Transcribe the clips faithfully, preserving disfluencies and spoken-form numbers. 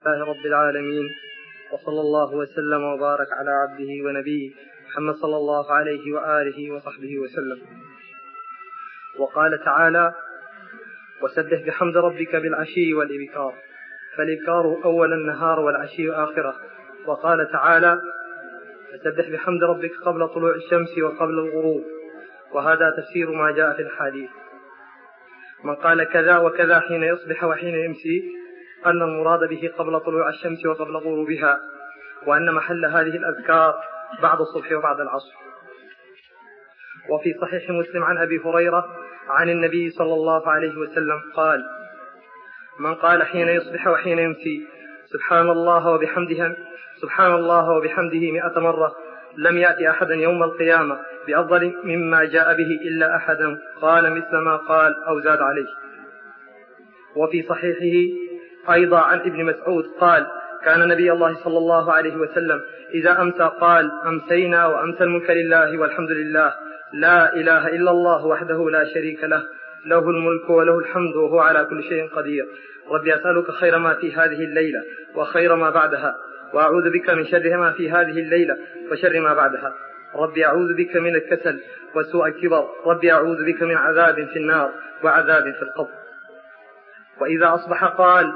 لله رب العالمين، وصلى الله وسلم وبارك على عبده ونبيه محمد صلى الله عليه وآله وصحبه وسلم. وقال تعالى: وسبح بحمد ربك بالعشي والإبكار، فالإبكار أول النهار والعشي آخره. وقال تعالى: فسبح بحمد ربك قبل طلوع الشمس وقبل الغروب. وهذا تفسير ما جاء في الحديث. من قال كذا وكذا حين يصبح وحين يمسي أن المراد به قبل طلوع الشمس وقبل غروبها، وأن محل هذه الأذكار بعد الصبح وبعد العصر. وفي صحيح مسلم عن أبي هريرة عن النبي صلى الله عليه وسلم قال: من قال حين يصبح وحين يمسي سبحان الله وبحمده سبحان الله وبحمده مئة مرة لم يأتي أحدا يوم القيامة بأفضل مما جاء به إلا أحدا قال مثل ما قال أو زاد عليه. وفي صحيحه أيضا عن ابن مسعود قال: كان نبي الله صلى الله عليه وسلم إذا أمسى قال: أمسينا وأمسى الملك لله والحمد لله، لا إله إلا الله وحده لا شريك له، له الملك وله الحمد وهو على كل شيء قدير. ربي أسألك خير ما في هذه الليلة وخير ما بعدها، وأعوذ بك من شر ما في هذه الليلة وشر ما بعدها. ربي أعوذ بك من الكسل وسوء الكبر. ربي أعوذ بك من عذاب في النار وعذاب في القبر. وإذا أصبح قال: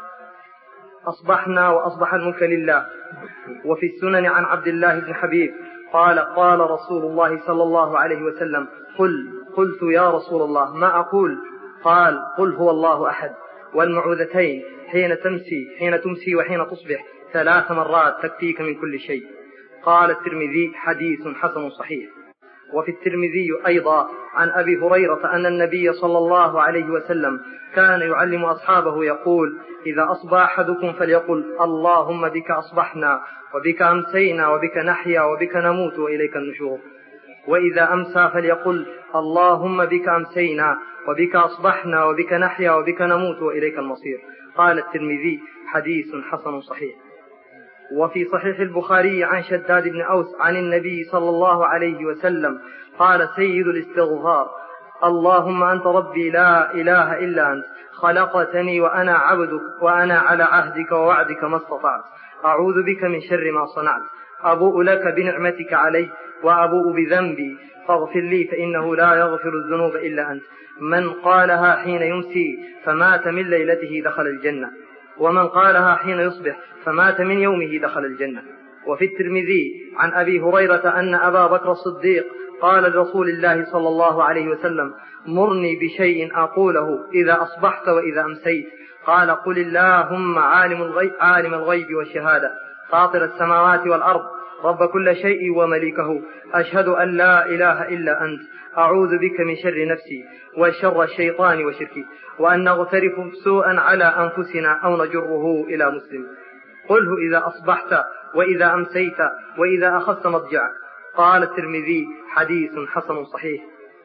أصبحنا وأصبح الملك لله. وفي السنن عن عبد الله بن حبيب قال: قال رسول الله صلى الله عليه وسلم: قل قلت يا رسول الله ما أقول؟ قال: قل هو الله أحد، والمعوذتين حين تمسي حين تمسي وحين تصبح ثلاث مرات تكفيك من كل شيء. قال الترمذي: حديث حسن صحيح. وفي الترمذي أيضا عن أبي هريرة أن النبي صلى الله عليه وسلم كان يعلم أصحابه يقول: إذا أصبح أحدكم فليقل: اللهم بك أصبحنا وبك أمسينا وبك نحيا وبك نموت وإليك النشور. وإذا أمسى فليقل: اللهم بك أمسينا وبك أصبحنا وبك نحيا وبك نموت وإليك المصير. قال الترمذي: حديث حسن صحيح. وفي صحيح البخاري عن شداد بن أوس عن النبي صلى الله عليه وسلم قال: سيد الاستغفار: اللهم أنت ربي لا إله إلا أنت، خلقتني وأنا عبدك، وأنا على عهدك ووعدك ما استطعت، أعوذ بك من شر ما صنعت، أبوء لك بنعمتك علي وأبوء بذنبي فاغفر لي فإنه لا يغفر الذنوب إلا أنت. من قالها حين يمسي فمات من ليلته دخل الجنة، ومن قالها حين يصبح فمات من يومه دخل الجنة. وفي الترمذي عن أبي هريرة أن أبا بكر الصديق قال لرسول الله صلى الله عليه وسلم: مرني بشيء أقوله إذا أصبحت وإذا أمسيت. قال: قل اللهم عالم الغيب, عالم الغيب والشهادة، فاطر السماوات والأرض، رب كل شيء ومليكه، أشهد أن لا إله إلا أنت، أعوذ بك من شر نفسي وشر الشيطان وشركي، وأن نغترف سوءا على أنفسنا أو نجره إلى مسلم. قله إذا أصبحت وإذا أمسيت وإذا أخذت مضجعك. قال الترمذي: حديث حسن صحيح.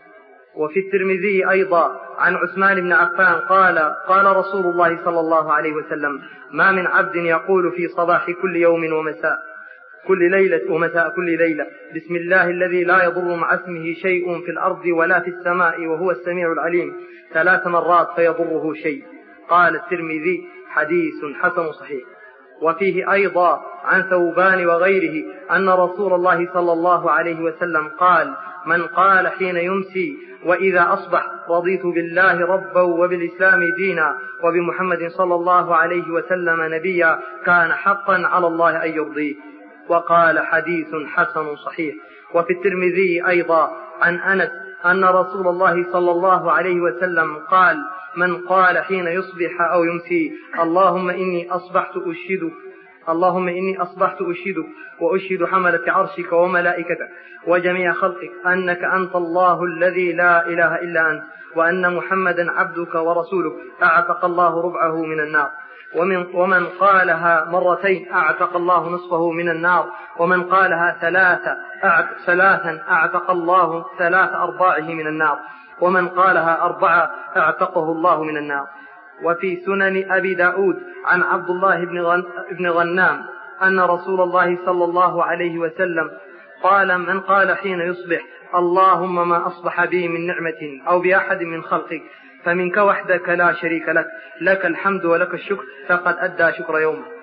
وفي الترمذي أيضا عن عثمان بن عفان قال: قال رسول الله صلى الله عليه وسلم: ما من عبد يقول في صباح كل يوم ومساء كل ليلة ومساء كل ليلة بسم الله الذي لا يضر مع اسمه شيء في الأرض ولا في السماء وهو السميع العليم ثلاث مرات فيضره شيء. قال الترمذي: حديث حسن صحيح. وفيه أيضا عن ثوبان وغيره أن رسول الله صلى الله عليه وسلم قال: من قال حين يمسي وإذا أصبح رضيت بالله ربا وبالإسلام دينا وبمحمد صلى الله عليه وسلم نبيا كان حقا على الله أن يرضيه. وقال: حديث حسن صحيح. وفي الترمذي أيضا عن أنس أن رسول الله صلى الله عليه وسلم قال: من قال حين يصبح أو يمسي: اللهم إني أصبحت أشهدك اللهم إني أصبحت أشهدك وأشهد حملة عرشك وملائكتك وجميع خلقك أنك أنت الله الذي لا إله إلا أنت، وأن محمدا عبدك ورسولك، أعتق الله ربعه من النار. ومن, ومن قالها مرتين أعتق الله نصفه من النار، ومن قالها ثلاثة ثلاثا أعتق الله ثلاث أرباعه من النار، ومن قالها أربعة أعتقه الله من النار. وفي سنن أبي داود عن عبد الله بن غنام أن رسول الله صلى الله عليه وسلم قال: من قال حين يصبح: اللهم ما أصبح بي من نعمة أو بأحد من خلقك فمنك وحدك لا شريك لك، لك الحمد ولك الشكر، فقد أدى شكر يومه.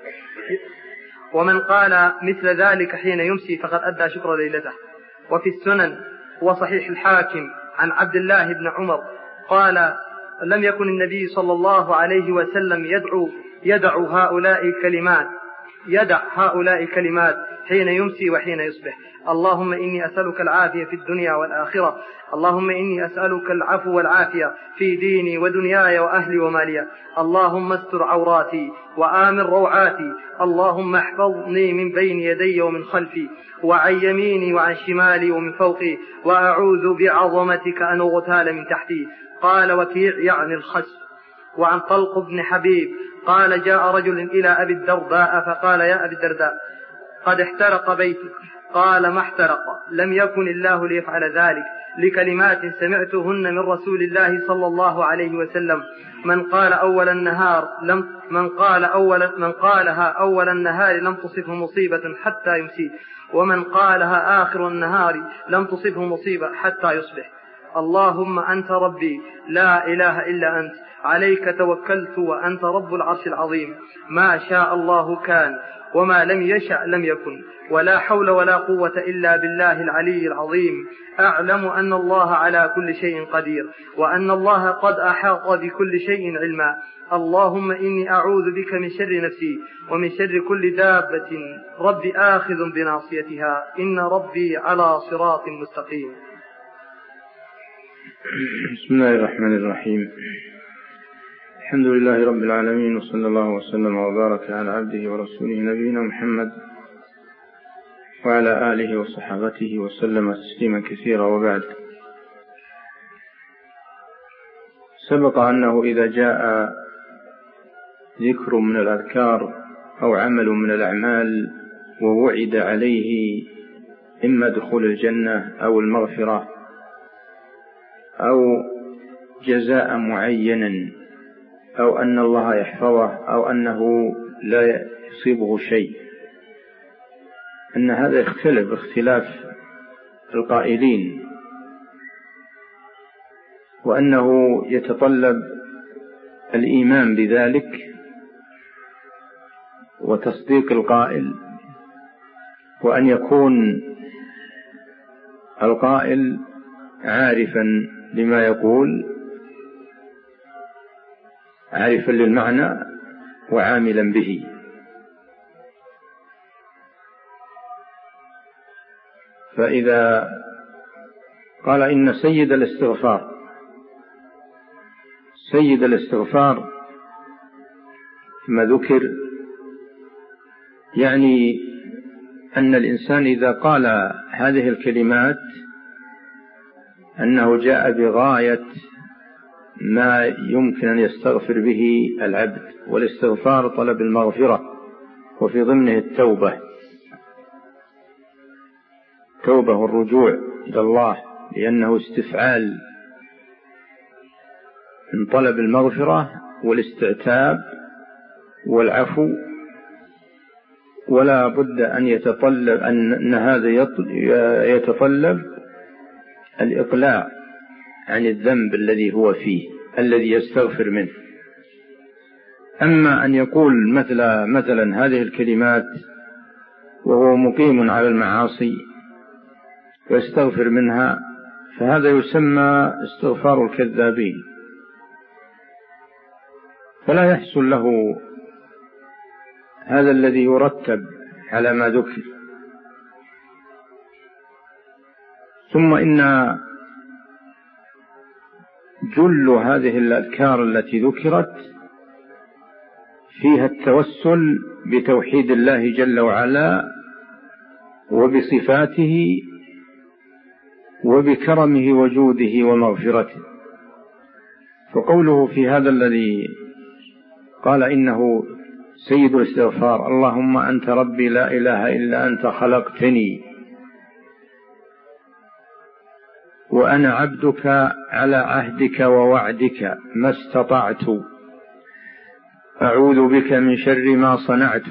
ومن قال مثل ذلك حين يمسي فقد أدى شكر ليلته. وفي السنن وصحيح الحاكم عن عبد الله بن عمر قال لم يكن النبي صلى الله عليه وسلم يدعو يدع هؤلاء الكلمات يدع هؤلاء الكلمات حين يمسي وحين يصبح: اللهم إني أسألك العافية في الدنيا والآخرة، اللهم إني أسألك العفو والعافية في ديني ودنياي وأهلي ومالي، اللهم استر عوراتي وآمن روعاتي، اللهم احفظني من بين يدي ومن خلفي وعن يميني وعن شمالي ومن فوقي، وأعوذ بعظمتك أن أغتال من تحتي. قال وكيع يعني الخس. وعن طلق بن حبيب قال جاء رجل إلى أبي الدرداء فقال: يا أبي الدرداء قد احترق بيتك. قال: ما احترق، لم يكن الله ليفعل ذلك، لكلمات سمعتهن من رسول الله صلى الله عليه وسلم: من قال أول النهار لم من قال أول من قالها أول النهار لم تصبه مصيبة حتى يمسي، ومن قالها آخر النهار لم تصبه مصيبة حتى يصبح. اللهم أنت ربي لا إله إلا أنت، عليك توكلت وأنت رب العرش العظيم، ما شاء الله كان وما لم يشأ لم يكن، ولا حول ولا قوة إلا بالله العلي العظيم. أعلم أن الله على كل شيء قدير، وأن الله قد أحاط بكل شيء علما. اللهم إني أعوذ بك من شر نفسي ومن شر كل دابة، ربي آخذ بناصيتها، إن ربي على صراط مستقيم. بسم الله الرحمن الرحيم. الحمد لله رب العالمين، وصلى الله وسلم وبارك على عبده ورسوله نبينا محمد وعلى آله وصحابته وسلم تسليما كثيرا. وبعد، سبق أنه إذا جاء ذكر من الأذكار أو عمل من الأعمال ووعد عليه إما دخول الجنة أو المغفرة أو جزاء معينا أو أن الله يحفظه أو أنه لا يصيبه شيء، أن هذا يختلف باختلاف القائلين، وأنه يتطلب الإيمان بذلك وتصديق القائل، وأن يكون القائل عارفا لما يقول، عارفا للمعنى وعاملا به. فإذا قال إن سيد الاستغفار سيد الاستغفار ما ذكر، يعني أن الإنسان إذا قال هذه الكلمات أنه جاء بغاية ما يمكن أن يستغفر به العبد، والاستغفار طلب المغفرة، وفي ضمنه التوبة توبة الرجوع إلى الله، لأنه استفعال من طلب المغفرة والاستعتاب والعفو، ولا بد أن يتطلب أن هذا يتطلب الإقلاع عن الذنب الذي هو فيه الذي يستغفر منه. أما أن يقول مثل مثلا هذه الكلمات وهو مقيم على المعاصي ويستغفر منها، فهذا يسمى استغفار الكذابين، فلا يحصل له هذا الذي يرتب على ما ذكر. ثم إن جل هذه الأذكار التي ذكرت فيها التوسل بتوحيد الله جل وعلا وبصفاته وبكرمه وجوده ومغفرته. فقوله في هذا الذي قال إنه سيد الاستغفار: اللهم أنت ربي لا إله إلا أنت خلقتني وأنا عبدك على عهدك ووعدك ما استطعت، أعوذ بك من شر ما صنعت،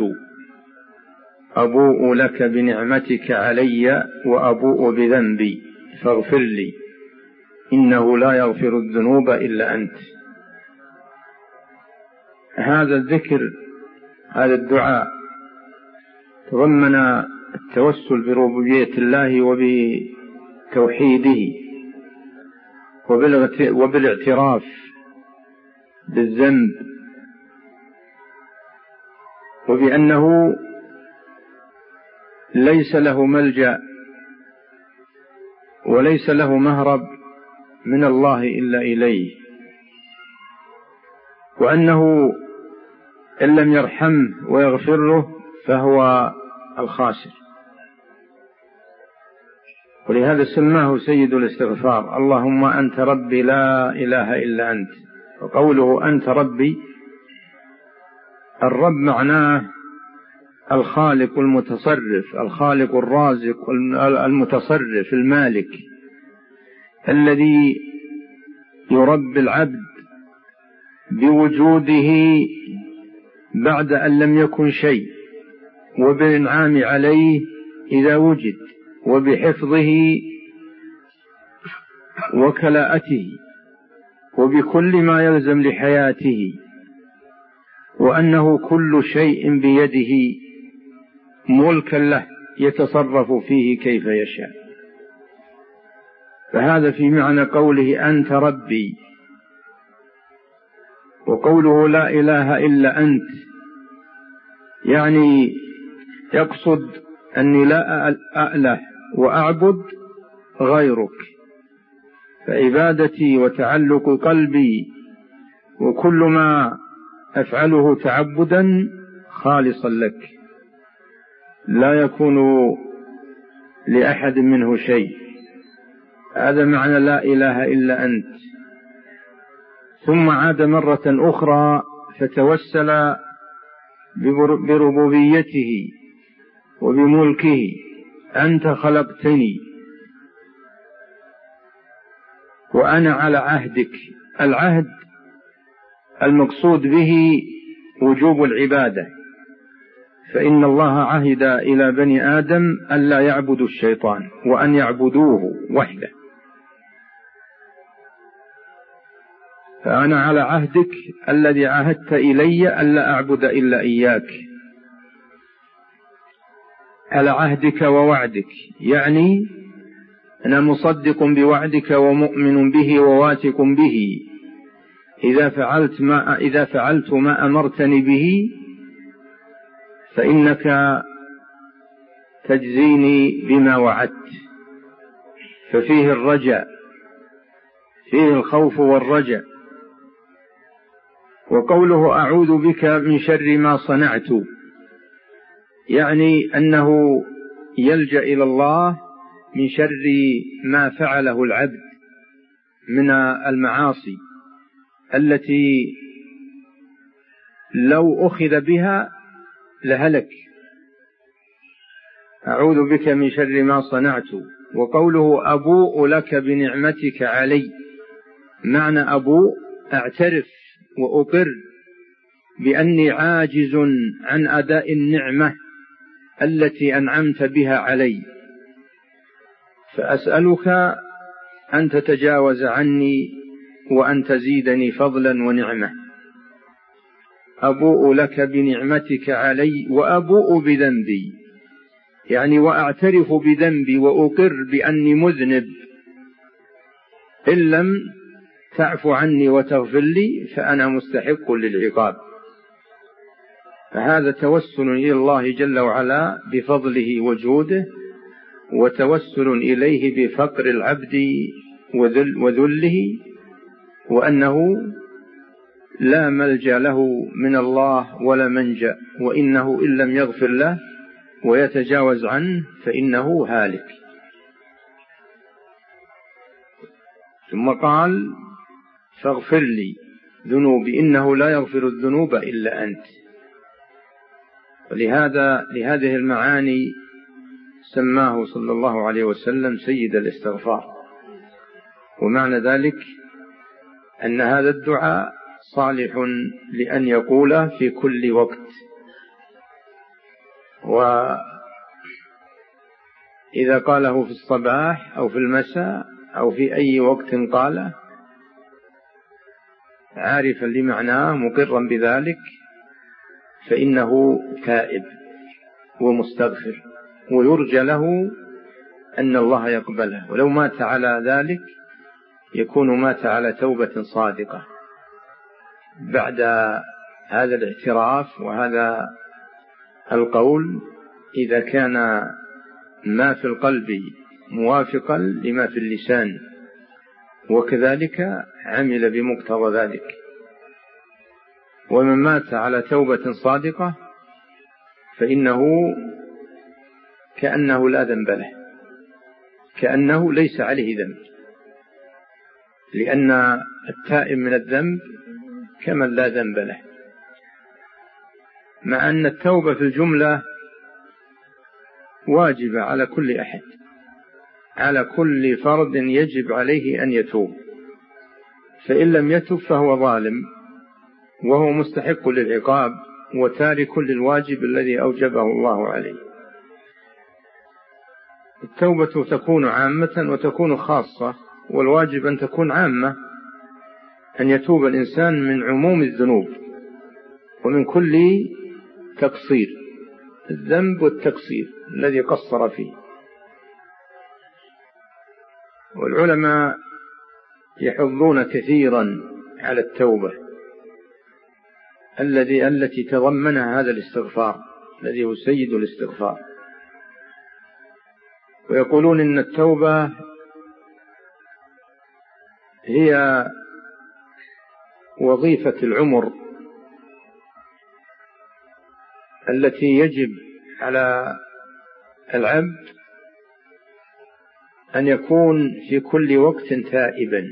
أبوء لك بنعمتك علي وأبوء بذنبي فاغفر لي إنه لا يغفر الذنوب إلا أنت. هذا الذكر، هذا الدعاء تضمن التوسل بربوبية الله وبتوحيده وبالاعتراف بالذنب وبأنه ليس له ملجأ وليس له مهرب من الله إلا إليه، وأنه إن لم يرحمه ويغفر له فهو الخاسر. ولهذا سماه سيد الاستغفار: اللهم أنت ربي لا إله إلا أنت. وقوله أنت ربي، الرب معناه الخالق المتصرف، الخالق الرازق المتصرف المالك، الذي يربي العبد بوجوده بعد أن لم يكن شيء، وبالإنعام عليه إذا وجد، وبحفظه وكلاءته، وبكل ما يلزم لحياته، وأنه كل شيء بيده ملكا له يتصرف فيه كيف يشاء. فهذا في معنى قوله أنت ربي. وقوله لا إله إلا أنت يعني يقصد أني لا أأله وأعبد غيرك، فعبادتي وتعلق قلبي وكل ما أفعله تعبدا خالصا لك، لا يكون لأحد منه شيء. هذا معنى لا إله إلا أنت. ثم عاد مرة أخرى فتوسل بربوبيته وبملكه: أنت خلقتني وأنا على عهدك. العهد المقصود به وجوب العبادة، فإن الله عهد إلى بني آدم ألا يعبدوا الشيطان وأن يعبدوه وحده. فأنا على عهدك الذي عهدت إلي ألا أعبد إلا إياك، على عهدك ووعدك، يعني أنا مصدق بوعدك ومؤمن به وواثق به. إذا فعلت ما إذا فعلت ما أمرتني به فإنك تجزيني بما وعدت. ففيه الرجاء، فيه الخوف والرجاء. وقوله أعوذ بك من شر ما صنعت، يعني أنه يلجأ إلى الله من شر ما فعله العبد من المعاصي التي لو أخذ بها لهلك. أعوذ بك من شر ما صنعت. وقوله أبوء لك بنعمتك علي، معنى أبوء أعترف وأقر بأني عاجز عن أداء النعمة التي أنعمت بها علي، فأسألك أن تتجاوز عني وأن تزيدني فضلا ونعمة. أبوء لك بنعمتك علي وأبوء بذنبي، يعني وأعترف بذنبي وأقر بأني مذنب، إن لم تعفو عني وتغفر لي فأنا مستحق للعقاب. فهذا توسل إلى الله جل وعلا بفضله وجوده، وتوسل إليه بفقر العبد وذل وذله، وأنه لا ملجأ له من الله ولا منجأ، وإنه إن لم يغفر له ويتجاوز عنه فإنه هالك. ثم قال فاغفر لي ذنوبي إنه لا يغفر الذنوب إلا أنت. ولهذا لهذه المعاني سماه صلى الله عليه وسلم سيد الاستغفار. ومعنى ذلك أن هذا الدعاء صالح لأن يقوله في كل وقت، وإذا قاله في الصباح أو في المساء أو في أي وقت قاله عارفا لمعناه مقرا بذلك فإنه تائب. ومستغفر، ويرجى له أن الله يقبله، ولو مات على ذلك يكون مات على توبة صادقة بعد هذا الاعتراف وهذا القول، إذا كان ما في القلب موافقا لما في اللسان، وكذلك عمل بمقتضى ذلك. ومن مات على توبة صادقة فإنه كأنه لا ذنب له، كأنه ليس عليه ذنب، لأن التائب من الذنب كمن لا ذنب له. مع أن التوبة في الجملة واجبة على كل أحد، على كل فرد يجب عليه أن يتوب، فإن لم يتب فهو ظالم وهو مستحق للعقاب وتارك للواجب الذي أوجبه الله عليه. التوبة تكون عامة وتكون خاصة، والواجب أن تكون عامة، أن يتوب الإنسان من عموم الذنوب ومن كل تقصير، الذنب والتقصير الذي قصر فيه. والعلماء يحضون كثيرا على التوبة الذي التي تضمنها هذا الاستغفار الذي هو سيد الاستغفار، ويقولون إن التوبة هي وظيفة العمر التي يجب على العبد أن يكون في كل وقت تائبا،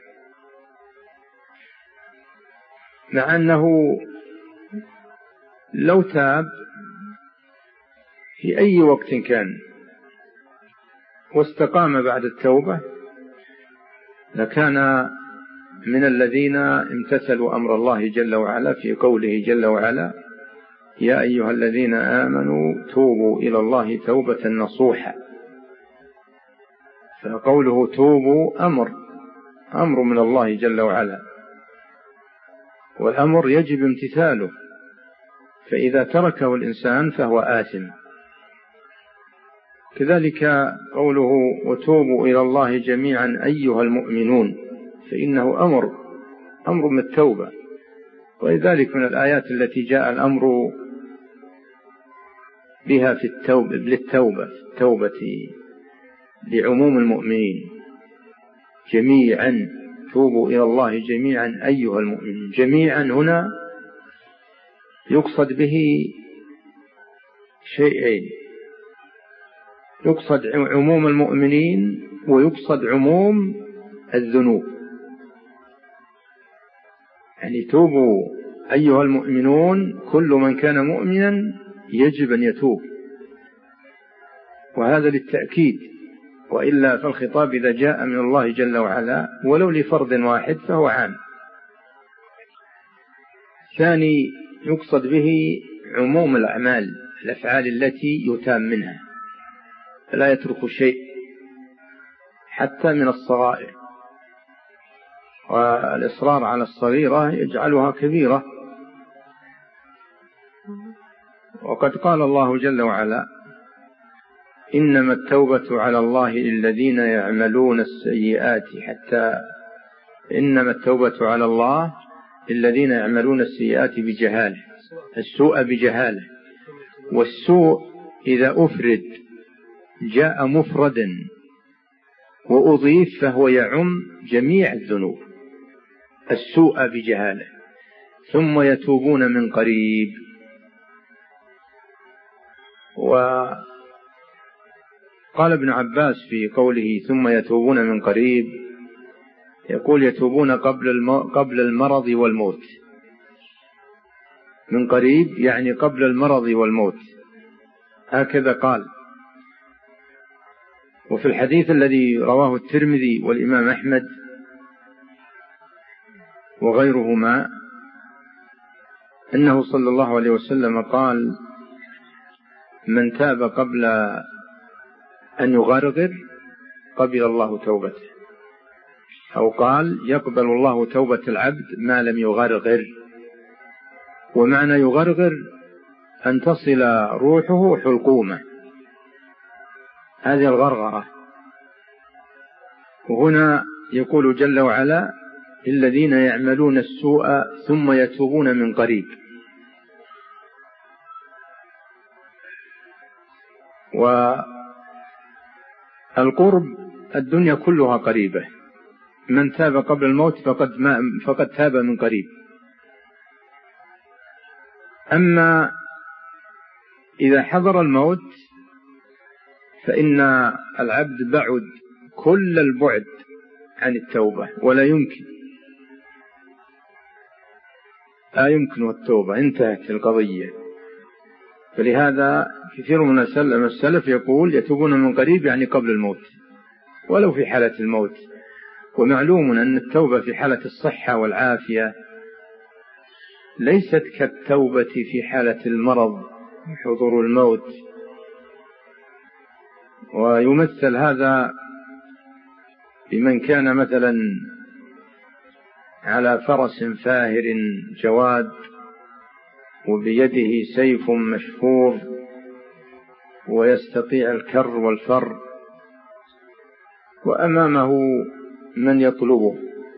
مع أنه لو تاب في أي وقت كان واستقام بعد التوبة لكان من الذين امتثلوا أمر الله جل وعلا في قوله جل وعلا: يا أيها الذين آمنوا توبوا إلى الله توبة نصوحا. فقوله توبوا أمر أمر من الله جل وعلا، والأمر يجب امتثاله، فإذا تركه الإنسان فهو آثم. كذلك قوله وتوبوا إلى الله جميعا أيها المؤمنون، فإنه أمر أمر من التوبة، ولذلك من الآيات التي جاء الأمر بها في التوبة للتوبة في التوبة لعموم المؤمنين جميعا، توبوا إلى الله جميعا أيها المؤمنون. جميعا هنا يقصد به شيئين: يقصد عموم المؤمنين ويقصد عموم الذنوب. يعني توبوا أيها المؤمنون، كل من كان مؤمنا يجب أن يتوب، وهذا للتأكيد، وإلا فالخطاب إذا جاء من الله جل وعلا ولو لفرد واحد فهو عام. ثاني يقصد به عموم الأعمال، الأفعال التي يتام منها، فلا يترك شيء حتى من الصغائر، والإصرار على الصغيرة يجعلها كبيرة. وقد قال الله جل وعلا: إنما التوبة على الله للذين يعملون السيئات حتى إنما التوبة على الله للذين يعملون السيئات بجهالة، السوء بجهالة، والسوء إذا أفرد جاء مفردا وأضيف فهو يعم جميع الذنوب، السوء بجهالة. ثم يتوبون من قريب. وقال ابن عباس في قوله ثم يتوبون من قريب، يقول يتوبون قبل قبل المرض والموت. من قريب يعني قبل المرض والموت، هكذا قال. وفي الحديث الذي رواه الترمذي والإمام أحمد وغيرهما أنه صلى الله عليه وسلم قال: من تاب قبل أن يغرغر قبل الله توبته، أو قال يقبل الله توبة العبد ما لم يغرغر. ومعنى يغرغر أن تصل روحه حلقومه، هذه الغرغرة. وهنا يقول جل وعلا: الذين يعملون السوء ثم يتوبون من قريب. والقرب الدنيا كلها قريبة، من تاب قبل الموت فقد, ما فقد تاب من قريب. أما إذا حضر الموت فإن العبد بعد كل البعد عن التوبة، ولا يمكن لا يمكن التوبة، انتهت القضية. فلهذا كثير من السلف يقول يتوبون من قريب، يعني قبل الموت ولو في حالة الموت. ومعلوم أن التوبة في حالة الصحة والعافية ليست كالتوبة في حالة المرض وحضور الموت. ويمثل هذا بمن كان مثلا على فرس فاهر جواد وبيده سيف مشفور ويستطيع الكر والفر، وأمامه من يطلبه،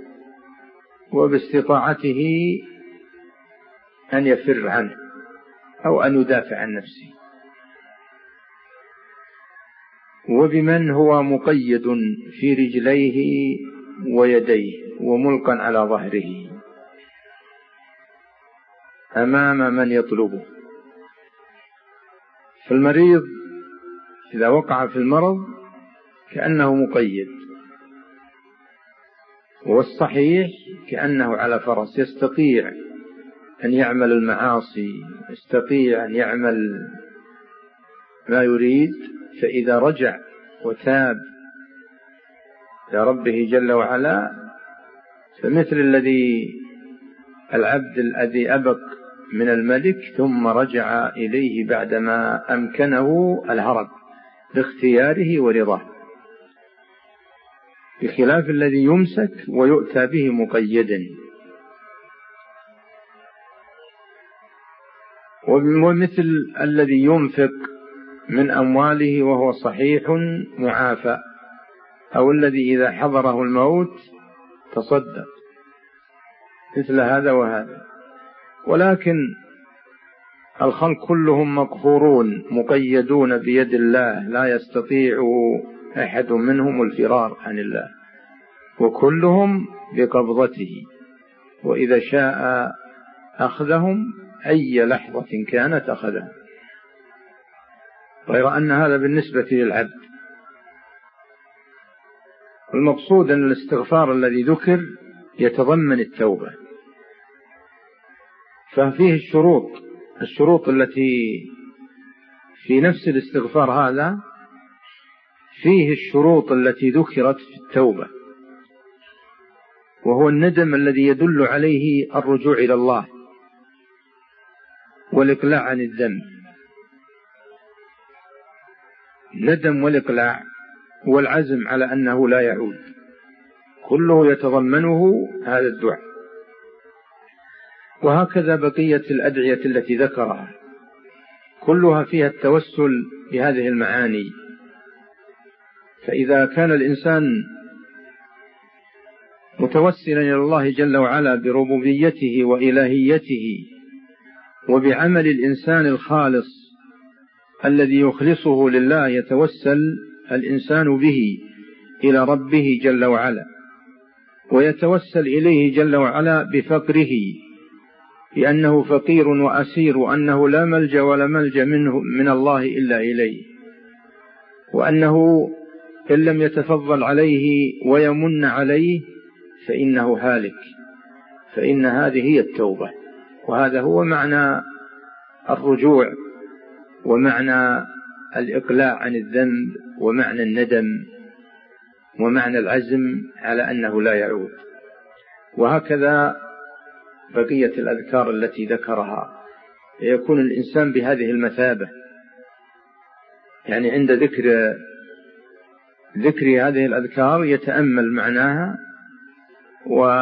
وباستطاعته أن يفر عنه أو أن يدافع عن نفسه، وبمن هو مقيد في رجليه ويديه وملقا على ظهره أمام من يطلبه. فالمريض إذا وقع في المرض كأنه مقيد، والصحيح كأنه على فرس يستطيع أن يعمل المعاصي، يستطيع أن يعمل ما يريد. فإذا رجع وتاب إلى ربه جل وعلا فمثل الذي العبد الذي أبق من الملك ثم رجع إليه بعدما أمكنه الهرب باختياره ورضاه، بخلاف الذي يمسك ويؤتى به مقيدا. ومثل الذي ينفق من أمواله وهو صحيح معافى، أو الذي إذا حضره الموت تصدق، مثل هذا وهذا. ولكن الخلق كلهم مقهورون مقيدون بيد الله، لا يستطيع أحد منهم الفرار عن الله، وكلهم بقبضته، وإذا شاء أخذهم أي لحظة كانت أخذهم. غير أن هذا بالنسبة للعبد. المقصود أن الاستغفار الذي ذكر يتضمن التوبة، ففيه الشروط الشروط التي في نفس الاستغفار هذا، فيه الشروط التي ذكرت في التوبة، وهو الندم الذي يدل عليه الرجوع إلى الله والإقلاع عن الذنب. ندم والإقلاع والعزم على أنه لا يعود، كله يتضمنه هذا الدعاء. وهكذا بقية الأدعية التي ذكرها كلها فيها التوسل بهذه المعاني. فإذا كان الإنسان متوسلا إلى الله جل وعلا بربوبيته وإلهيته وبعمل الإنسان الخالص الذي يخلصه لله، يتوسل الإنسان به إلى ربه جل وعلا، ويتوسل إليه جل وعلا بفقره، لأنه فقير وأسير، وأنه لا ملجأ ولا ملجأ منه من الله إلا إليه، وأنه إن لم يتفضل عليه ويمن عليه فإنه هالك. فإن هذه هي التوبة، وهذا هو معنى الرجوع، ومعنى الإقلاع عن الذنب، ومعنى الندم، ومعنى العزم على أنه لا يعود. وهكذا بقية الأذكار التي ذكرها، يكون الإنسان بهذه المثابة، يعني عند ذكر ذكر هذه الأذكار يتأمل معناها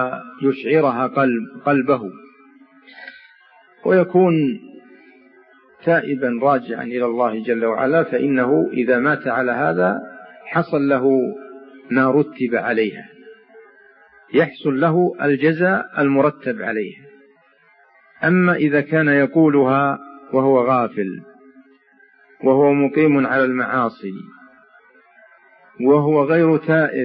ويشعرها قلب قلبه، ويكون تائبا راجعا إلى الله جل وعلا، فإنه إذا مات على هذا حصل له ما رتب عليها، يحصل له الجزاء المرتب عليه. أما إذا كان يقولها وهو غافل وهو مقيم على المعاصي وهو غير تائب،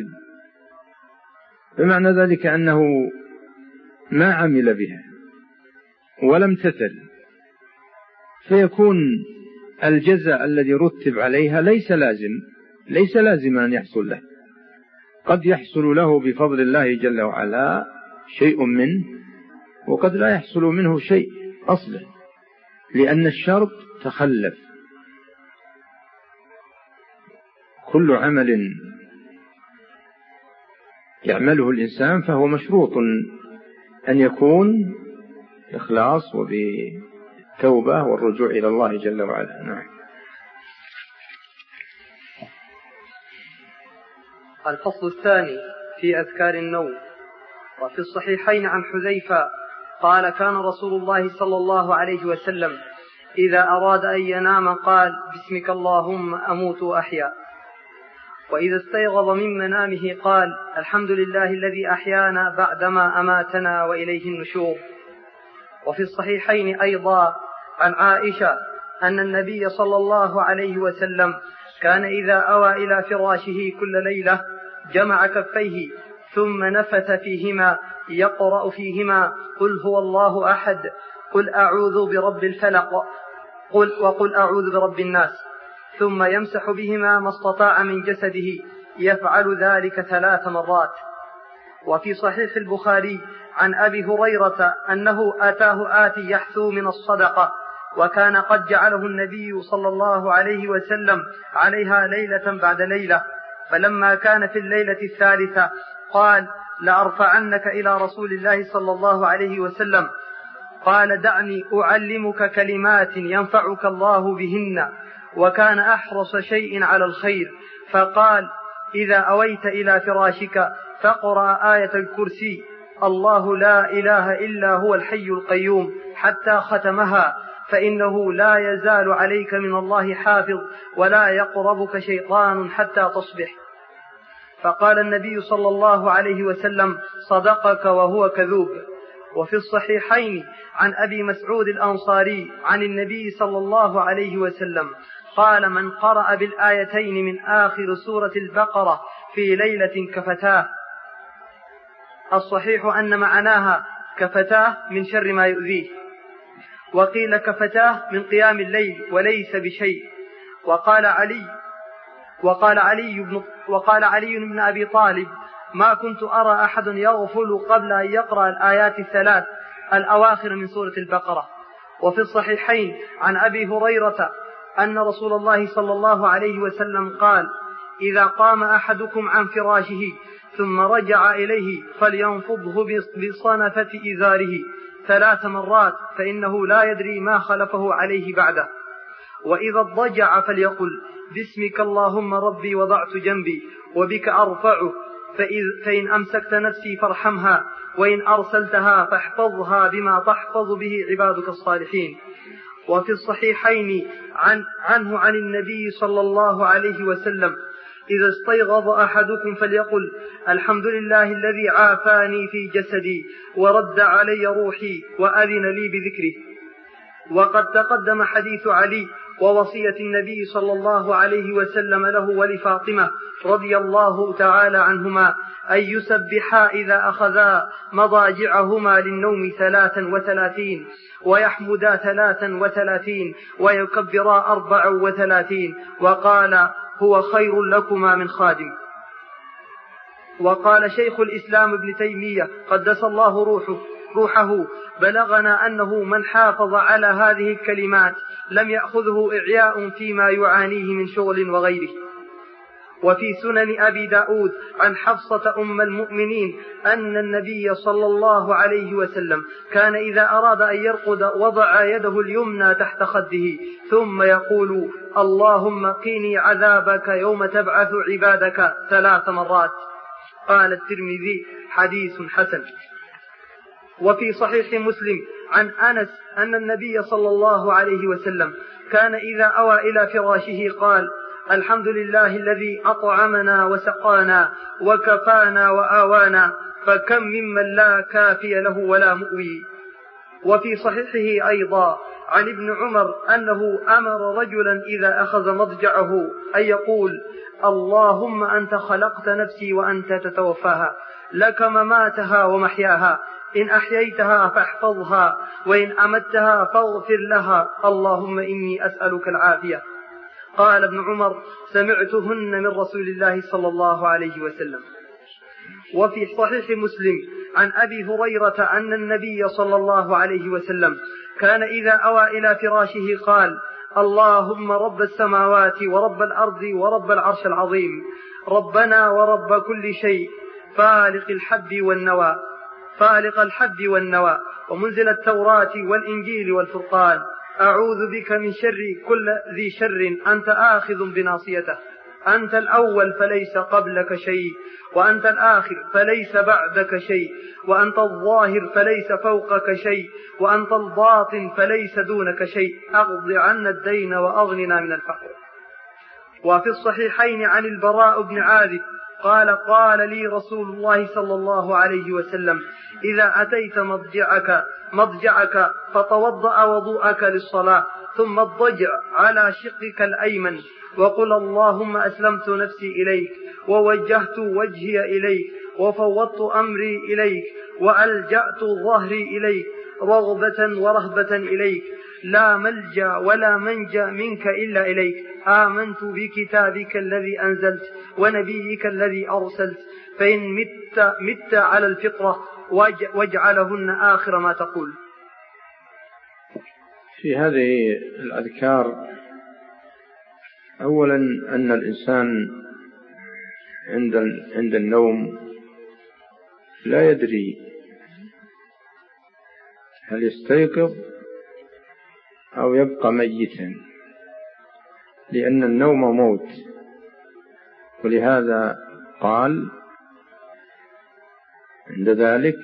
بمعنى ذلك أنه ما عمل بها ولم تتل، فيكون الجزاء الذي رتب عليها ليس لازم ليس لازم أن يحصل له، قد يحصل له بفضل الله جل وعلا شيء منه، وقد لا يحصل منه شيء أصلا، لأن الشرط تخلف. كل عمل يعمله الإنسان فهو مشروط أن يكون إخلاص وبالتوبة والرجوع إلى الله جل وعلا. نعم. الفصل الثاني في أذكار النوم. وفي الصحيحين عن حذيفة قال كان رسول الله صلى الله عليه وسلم إذا أراد أن ينام قال بسمك اللهم أموت وأحيا، وإذا استيقظ من منامه قال الحمد لله الذي أحيانا بعدما أماتنا وإليه النشور. وفي الصحيحين أيضا عن عائشة أن النبي صلى الله عليه وسلم كان إذا أوى إلى فراشه كل ليلة جمع كفيه ثم نفث فيهما يقرأ فيهما قل هو الله أحد، قل أعوذ برب الفلق، قل وقل أعوذ برب الناس، ثم يمسح بهما ما استطاع من جسده، يفعل ذلك ثلاث مرات. وفي صحيح البخاري عن أبي هريرة أنه أتاه آتي يحثو من الصدقة، وكان قد جعله النبي صلى الله عليه وسلم عليها ليلة بعد ليلة، فلما كان في الليلة الثالثة قال لأرفعنك إلى رسول الله صلى الله عليه وسلم، قال دعني أعلمك كلمات ينفعك الله بهن، وكان أحرص شيء على الخير، فقال إذا أويت إلى فراشك فاقرأ آية الكرسي الله لا إله إلا هو الحي القيوم حتى ختمها، فإنه لا يزال عليك من الله حافظ ولا يقربك شيطان حتى تصبح. فقال النبي صلى الله عليه وسلم صدقك وهو كذوب. وفي الصحيحين عن أبي مسعود الأنصاري عن النبي صلى الله عليه وسلم قال من قرأ بالآيتين من آخر سورة البقرة في ليلة كفتاه. الصحيح أن معناها كفتاه من شر ما يؤذيه، وقيل كفتاه من قيام الليل وليس بشيء. وقال علي وقال علي بن وقال علي بن أبي طالب ما كنت أرى أحد يغفل قبل أن يقرأ الآيات الثلاث الأواخر من سورة البقرة. وفي الصحيحين عن أبي هريرة أن رسول الله صلى الله عليه وسلم قال إذا قام أحدكم عن فراشه ثم رجع إليه فلينفضه بصنفة إزاره ثلاث مرات، فإنه لا يدري ما خلفه عليه بعده. وإذا اضطجع فليقل باسمك اللهم ربي وضعت جنبي وبك أرفعه، فإن أمسكت نفسي فارحمها، وإن أرسلتها فاحفظها بما تحفظ به عبادك الصالحين. وفي الصحيحين عن عنه عن النبي صلى الله عليه وسلم إذا استيقظ أحدكم فليقل الحمد لله الذي عافاني في جسدي ورد علي روحي وأذن لي بذكره. وقد تقدم حديث علي ووصية النبي صلى الله عليه وسلم له ولفاطمة رضي الله تعالى عنهما أن يسبحا إذا أخذا مضاجعهما للنوم ثلاثا وثلاثين، ويحمدا ثلاثا وثلاثين، ويكبرا أربعا وثلاثين، وقال هو خير لكما من خادم. وقال شيخ الإسلام ابن تيمية قدس الله روحه روحه بلغنا أنه من حافظ على هذه الكلمات لم يأخذه إعياء فيما يعانيه من شغل وغيره. وفي سنن أبي داود عن حفصة أم المؤمنين أن النبي صلى الله عليه وسلم كان إذا أراد أن يرقد وضع يده اليمنى تحت خده ثم يقول اللهم قني عذابك يوم تبعث عبادك ثلاث مرات. قال الترمذي حديث حسن. وفي صحيح مسلم عن أنس أن النبي صلى الله عليه وسلم كان إذا أوى إلى فراشه قال: الحمد لله الذي أطعمنا وسقانا وكفانا وآوانا، فكم ممن لا كافي له ولا مؤوي. وفي صحيحه أيضا عن ابن عمر أنه أمر رجلا إذا أخذ مضجعه أن يقول: اللهم أنت خلقت نفسي وأنت تتوفاها، لك مماتها ومحياها، إن أحييتها فاحفظها، وإن أمتها فاغفر لها، اللهم إني أسألك العافية. قال ابن عمر: سمعتهن من رسول الله صلى الله عليه وسلم. وفي صحيح مسلم عن أبي هريرة أن النبي صلى الله عليه وسلم كان إذا أوى إلى فراشه قال: اللهم رب السماوات ورب الأرض ورب العرش العظيم، ربنا ورب كل شيء، فالق الحب والنوى فالق الحب والنوى ومنزل التوراة والإنجيل والفرقان، أعوذ بك من شر كل ذي شر أنت آخذ بناصيته، أنت الأول فليس قبلك شيء، وأنت الآخر فليس بعدك شيء، وأنت الظاهر فليس فوقك شيء، وأنت الباطن فليس دونك شيء، أقض عنا الدين وأغننا من الفقر. وفي الصحيحين عن البراء بن عازب قال: قال لي رسول الله صلى الله عليه وسلم: إذا أتيت مضجعك مضجعك فتوضأ وضوءك للصلاة، ثم اضطجع على شقك الأيمن، وقل: اللهم أسلمت نفسي إليك، ووجهت وجهي إليك، وفوضت أمري إليك، وألجأت ظهري إليك، رغبة ورهبة إليك، لا ملجأ ولا منجأ منك إلا إليك، آمنت بكتابك الذي أنزلت ونبيك الذي أرسلت، فإن مت, مت على الفطرة واجعلهن آخر ما تقول. في هذه الأذكار أولا أن الإنسان عند عند النوم لا يدري هل يستيقظ أو يبقى ميتا، لأن النوم موت. ولهذا قال عند ذلك: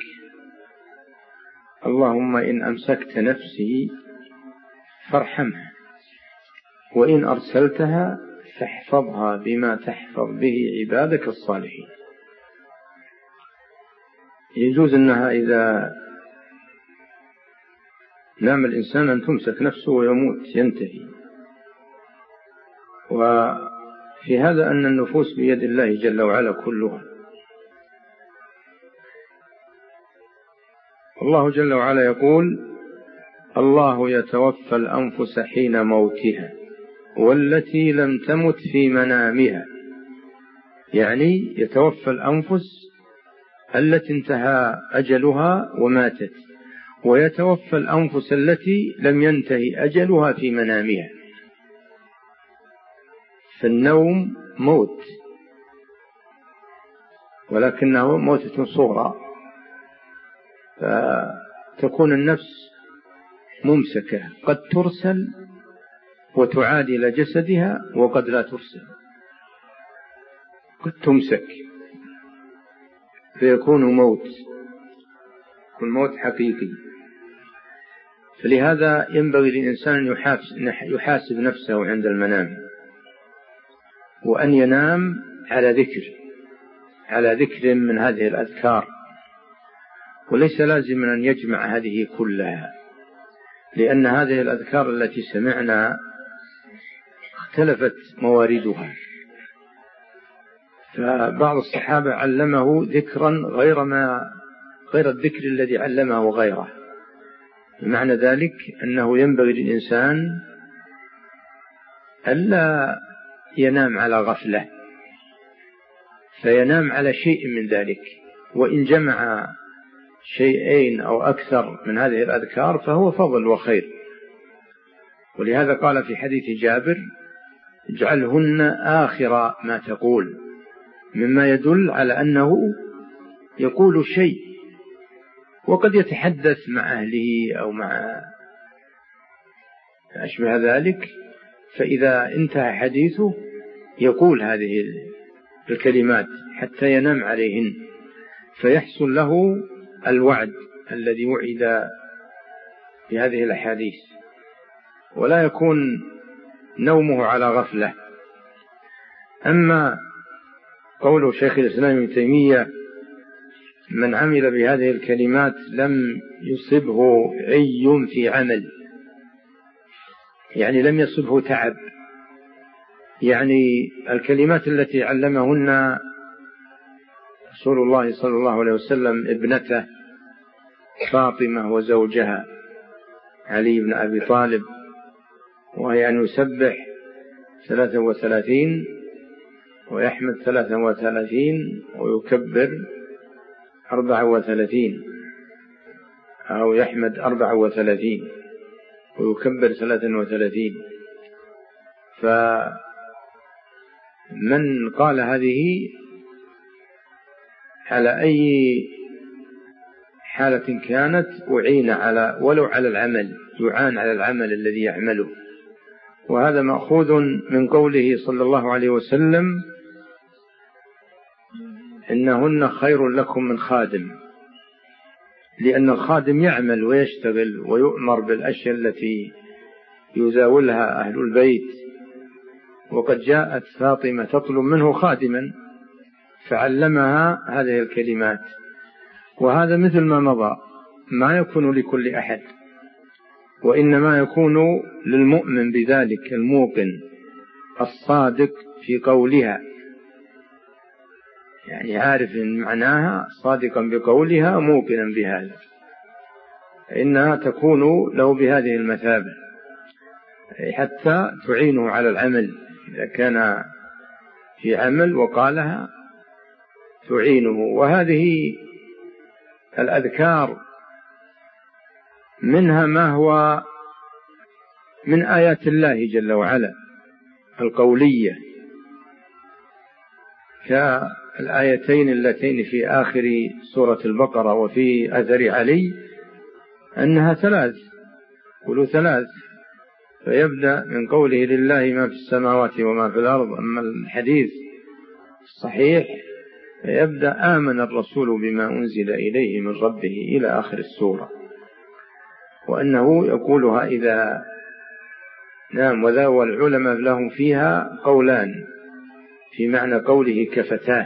اللهم إن أمسكت نفسي فارحمها، وإن أرسلتها فاحفظها بما تحفظ به عبادك الصالحين. يجوز أنها إذا نام الإنسان أن تمسك نفسه ويموت، ينتهي. وفي هذا أن النفوس بيد الله جل وعلا كلها. الله جل وعلا يقول: الله يتوفى الأنفس حين موتها والتي لم تمت في منامها، يعني يتوفى الأنفس التي انتهى أجلها وماتت، ويتوفى الأنفس التي لم ينتهي أجلها في منامها. فالنوم موت، ولكنه موتة صغرى، فتكون النفس ممسكة، قد ترسل وتعاد إلى جسدها، وقد لا ترسل، قد تمسك فيكون موت، يكون موت حقيقي. فلهذا ينبغي للإنسان أن يحاسب نفسه عند المنام، وأن ينام على ذكر على ذكر من هذه الأذكار، وليس لازم أن يجمع هذه كلها، لأن هذه الأذكار التي سمعنا اختلفت مواردها. فبعض الصحابة علمه ذكرا غير ما غير الذكر الذي علمه غيره. معنى ذلك أنه ينبغي للإنسان ألا ينام على غفلة، فينام على شيء من ذلك، وإن جمع شيئين أو أكثر من هذه الأذكار فهو فضل وخير. ولهذا قال في حديث جابر: اجعلهن آخر ما تقول، مما يدل على أنه يقول شيء، وقد يتحدث مع أهله أو مع أشبه ذلك، فإذا انتهى حديثه يقول هذه الكلمات حتى ينام عليهن، فيحصل له الوعد الذي وعد في هذه الأحاديث، ولا يكون نومه على غفلة. أما قول شيخ الإسلام ابن تيمية: من عمل بهذه الكلمات لم يصبه عي في عمل، يعني لم يصبه تعب، يعني الكلمات التي علمهن رسول الله صلى الله عليه وسلم ابنته فاطمة وزوجها علي بن أبي طالب، وهي أن يسبح ثلاثة وثلاثين ويحمد ثلاثة وثلاثين ويكبر أربعة وثلاثين، أو يحمد أربعة وثلاثين ويكبر ثلاثة وثلاثين. فمن قال هذه على أي حالة كانت أعين على ولو على العمل، يعان على العمل الذي يعمله. وهذا مأخوذ من قوله صلى الله عليه وسلم: إنهن خير لكم من خادم، لأن الخادم يعمل ويشتغل ويؤمر بالأشياء التي يزاولها أهل البيت، وقد جاءت فاطمة تطلب منه خادما فعلمها هذه الكلمات. وهذا مثل ما مضى ما يكون لكل أحد، وإنما يكون للمؤمن بذلك الموقن الصادق في قولها، يعني عارف معناها، صادقا بقولها، موقنا بهذا، فإنها تكون له بهذه المثابة حتى تعينه على العمل. إذا كان في عمل وقالها تعينه. وهذه الأذكار منها ما هو من آيات الله جل وعلا القولية، كالآيتين اللتين في آخر سورة البقرة وفي أثر علي، أنها ثلاث، قولوا ثلاث. فيبدأ من قوله: لله ما في السماوات وما في الأرض. أما الحديث الصحيح فيبدأ: آمن الرسول بما أنزل إليه من ربه إلى آخر السورة، وأنه يقولها إذا نام. وذا والعلماء لهم فيها قولان في معنى قوله كفتاه.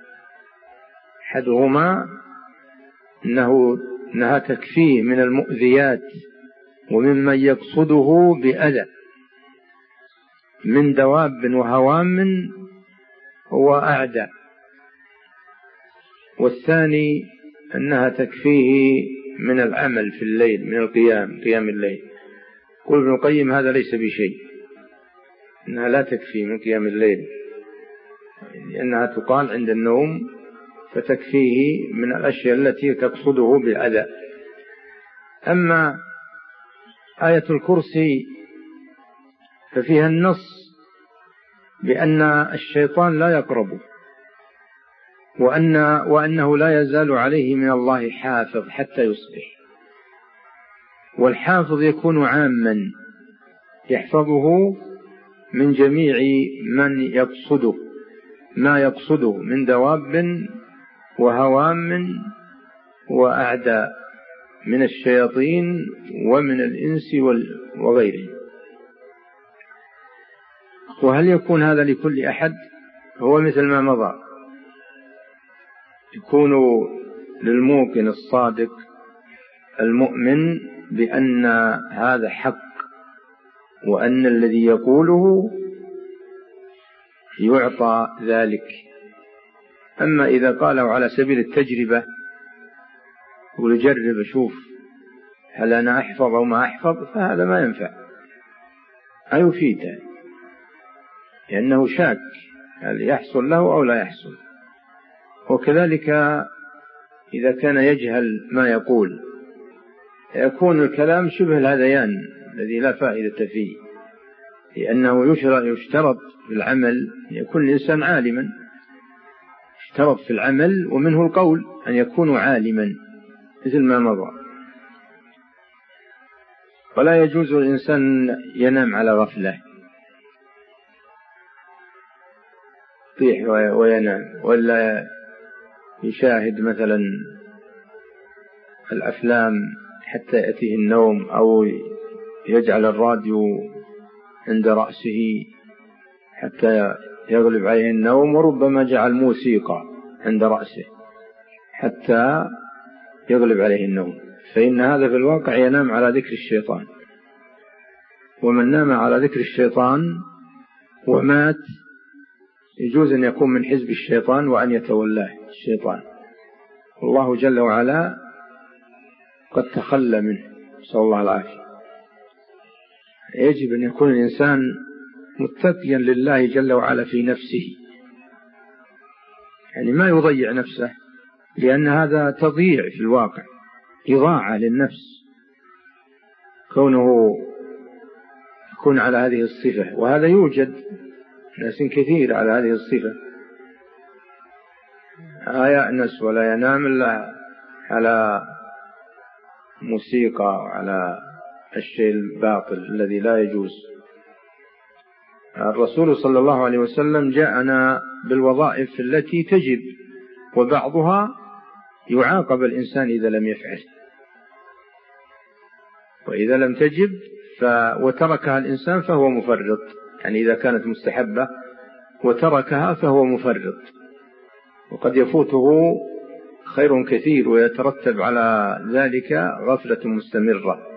أحدهما أنه أنها تكفيه من المؤذيات وممن يقصده بأذى من دواب وهوام وأعداء. والثاني أنها تكفيه من العمل في الليل، من القيام، قيام الليل. قل ابن القيم: هذا ليس بشيء، أنها لا تكفي من قيام الليل، لأنها تقال عند النوم، فتكفيه من الأشياء التي تقصده بالأذى. أما آية الكرسي ففيها النص بأن الشيطان لا يقرب، وأن وأنه لا يزال عليه من الله حافظ حتى يصبح. والحافظ يكون عاما يحفظه من جميع من يقصده، ما يقصده من دواب وهوام وأعداء من الشياطين ومن الإنس وغيرهم. وهل يكون هذا لكل أحد؟ هو مثل ما مضى، يكون للموقن الصادق المؤمن بأن هذا حق، وأن الذي يقوله يعطى ذلك. أما إذا قاله على سبيل التجربة، يقول جرب أشوف هل أنا أحفظ أو ما أحفظ، فهذا ما ينفع، لا يفيده، لأنه شاك هل يحصل له أو لا يحصل. وكذلك إذا كان يجهل ما يقول، يكون الكلام شبه الهذيان الذي لا فائدة فيه، لأنه يشترط في العمل يكون الإنسان عالما، يشترط في العمل ومنه القول أن يكون عالما مثل ما مضى. ولا يجوز الإنسان ينام على غفلة، يطيح وينام، ولا يشاهد مثلا الأفلام حتى يأتيه النوم، أو يجعل الراديو عند رأسه حتى يغلب عليه النوم، وربما جعل موسيقى عند رأسه حتى يغلب عليه النوم، فإن هذا في الواقع ينام على ذكر الشيطان. ومن نام على ذكر الشيطان ومات يجوز أن يكون من حزب الشيطان وأن يتولاه الشيطان، والله جل وعلا قد تخلى منه، نسأل الله العافية. يجب أن يكون الإنسان متقيا لله جل وعلا في نفسه، يعني ما يضيع نفسه، لأن هذا تضييع في الواقع، إضاعة للنفس كونه يكون على هذه الصفة. وهذا يوجد ناس كثير على هذه الصفة، لا يأنس ولا ينام إلا على موسيقى وعلى الشيء الباطل الذي لا يجوز. الرسول صلى الله عليه وسلم جاءنا بالوظائف التي تجب، وبعضها يعاقب الإنسان إذا لم يفعل، وإذا لم تجب ف... وتركها الإنسان فهو مفرط، يعني إذا كانت مستحبة وتركها فهو مفرط، وقد يفوته خير كثير ويترتب على ذلك غفلة مستمرة.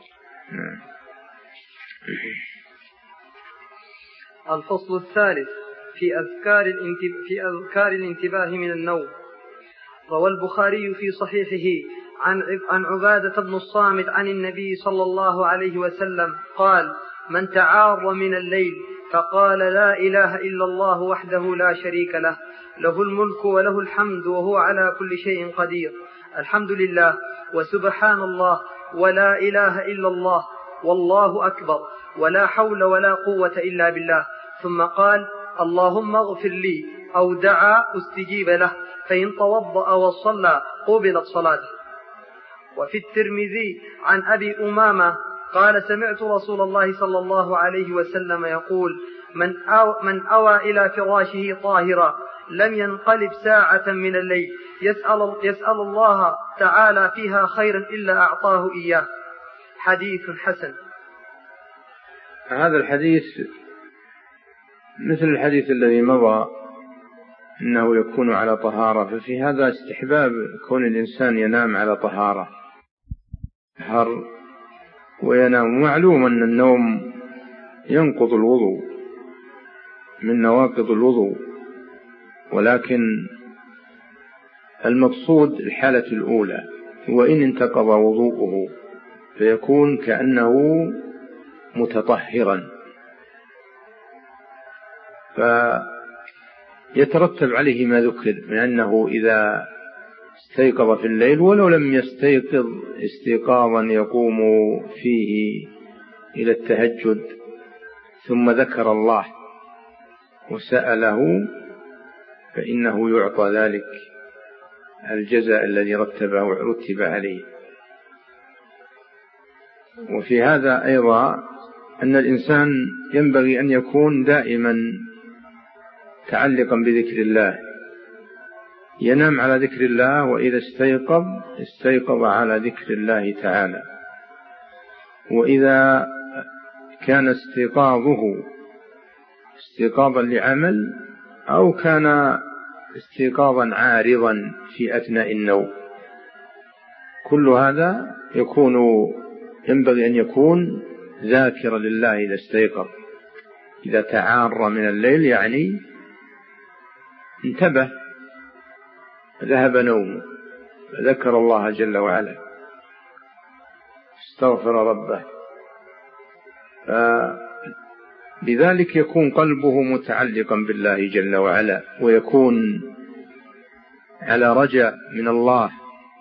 الفصل الثالث في أذكار الانتباه, في أذكار الانتباه من النوم. روى البخاري في صحيحه عن عن عبادة بن الصامت عن النبي صلى الله عليه وسلم قال: من تعار من الليل فقال لا إله إلا الله وحده لا شريك له، له الملك وله الحمد وهو على كل شيء قدير، الحمد لله وسبحان الله ولا إله إلا الله والله أكبر ولا حول ولا قوة إلا بالله، ثم قال: اللهم اغفر لي، أو دعا استجيب له، فإن توضأ وصلى قبلت صلاته. وفي الترمذي عن أبي أمامة قال: سمعت رسول الله صلى الله عليه وسلم يقول: من أو من أوى إلى فراشه طاهرا لم ينقلب ساعة من الليل يسأل, يسأل الله تعالى فيها خيرا إلا أعطاه إياه. حديث حسن. هذا الحديث مثل الحديث الذي مضى إنه يكون على طهارة، ففي هذا استحباب كون الإنسان ينام على طهارة حر وينام. معلوم أن النوم ينقض الوضوء، من نواقض الوضوء، ولكن المقصود الحالة الأولى، وإن انتقض وضوءه فيكون كأنه متطهرا، فيترتب عليه ما ذكر من أنه إذا استيقظ في الليل ولو لم يستيقظ استيقاظا يقوم فيه إلى التهجد ثم ذكر الله وسأله فإنه يعطى ذلك الجزاء الذي رتبه رتب عليه. وفي هذا أيضا أن الإنسان ينبغي أن يكون دائما متعلقا بذكر الله، ينام على ذكر الله، وإذا استيقظ استيقظ على ذكر الله تعالى. وإذا كان استيقاظه استيقاظا لعمل أو كان استيقاظا عارضا في أثناء النوم، كل هذا يكون ينبغي أن يكون ذاكرا لله إذا استيقظ. إذا تعار من الليل يعني انتبه، ذهب نومه، ذكر الله جل وعلا، استغفر ربه، بذلك يكون قلبه متعلقا بالله جل وعلا، ويكون على رجاء من الله،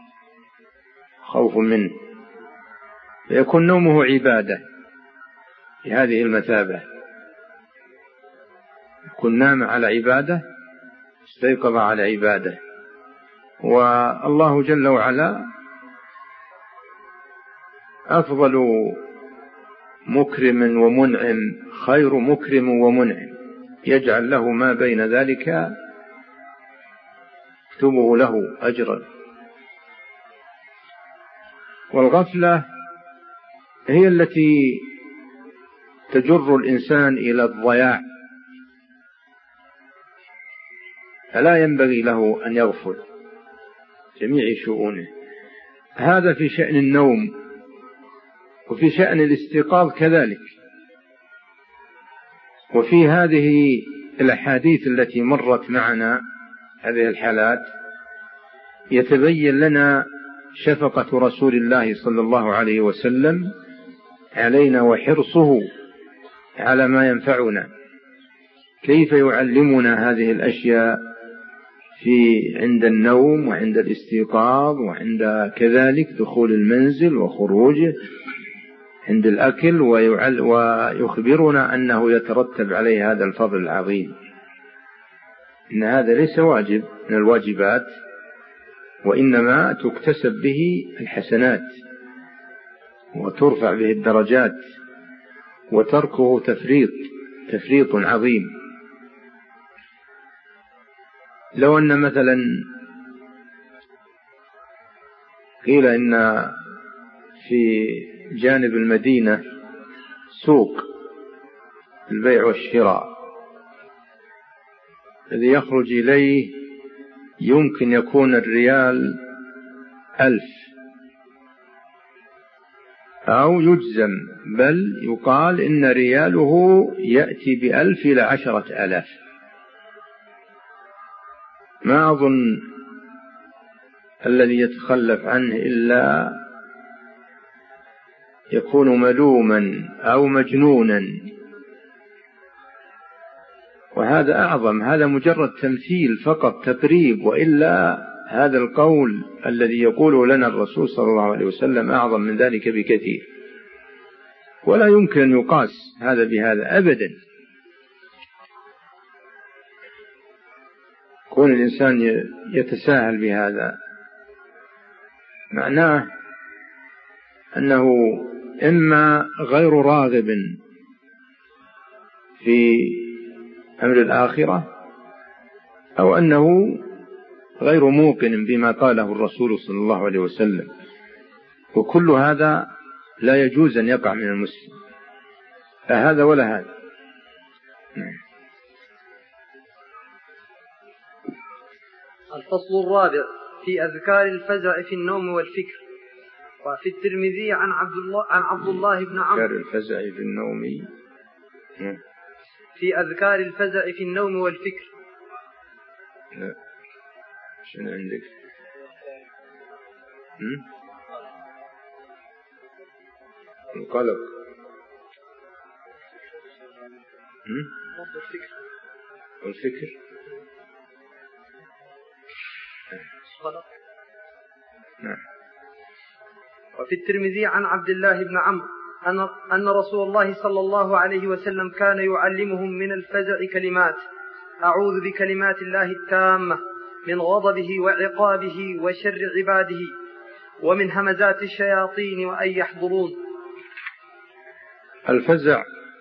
خوف منه، فيكون نومه عبادة في هذه المثابة، يكون نام على عبادة، استيقظ على عبادة. والله جل وعلا أفضل مكرم ومنعم، خير مكرم ومنعم، يجعل له ما بين ذلك يكتبه له أجرا. والغفلة هي التي تجر الإنسان إلى الضياع، فلا ينبغي له أن يغفل جميع شؤونه. هذا في شأن النوم، وفي شأن الاستيقاظ كذلك. وفي هذه الأحاديث التي مرت معنا هذه الحالات يتبين لنا شفقة رسول الله صلى الله عليه وسلم علينا وحرصه على ما ينفعنا، كيف يعلمنا هذه الأشياء في عند النوم وعند الاستيقاظ وعند كذلك دخول المنزل وخروجه، عند الأكل، ويخبرنا أنه يترتب عليه هذا الفضل العظيم. إن هذا ليس واجب من الواجبات، وإنما تكتسب به الحسنات وترفع به الدرجات، وتركه تفريط تفريط عظيم. لو أن مثلا قيل إن في جانب المدينة سوق البيع والشراء الذي يخرج إليه يمكن يكون الريال ألف، أو يجزم بل يقال إن رياله يأتي بألف إلى عشرة آلاف، ما أظن الذي يتخلف عنه إلا يكون ملوما أو مجنونا، وهذا أعظم. هذا مجرد تمثيل فقط، تقريب، وإلا هذا القول الذي يقوله لنا الرسول صلى الله عليه وسلم أعظم من ذلك بكثير، ولا يمكن أن يقاس هذا بهذا أبدا. كون الإنسان يتساهل بهذا معناه أنه إما غير راغب في أمر الآخرة، أو أنه غير موقن بما قاله الرسول صلى الله عليه وسلم، وكل هذا لا يجوز أن يقع من المسلم، لا هذا ولا هذا. الفصل الرابع في أذكار الفزع في النوم والفكر. وفي الترمذي عن عبد الله عن عبد الله بن عمرو أذكار الفزع في النوم في أذكار الفزع في النوم والفكر. لا شنو عندك؟ هم؟ القلق. هم؟ والفكر. والفكر. نعم. وفي الترمذي عن عبد الله بن عمرو أن أن رسول الله صلى الله عليه وسلم كان يعلمهم من الفزع كلمات: أعوذ بكلمات الله التامة من غضبه وعقابه وشر عباده ومن همزات الشياطين وأن يحضرون. الفزع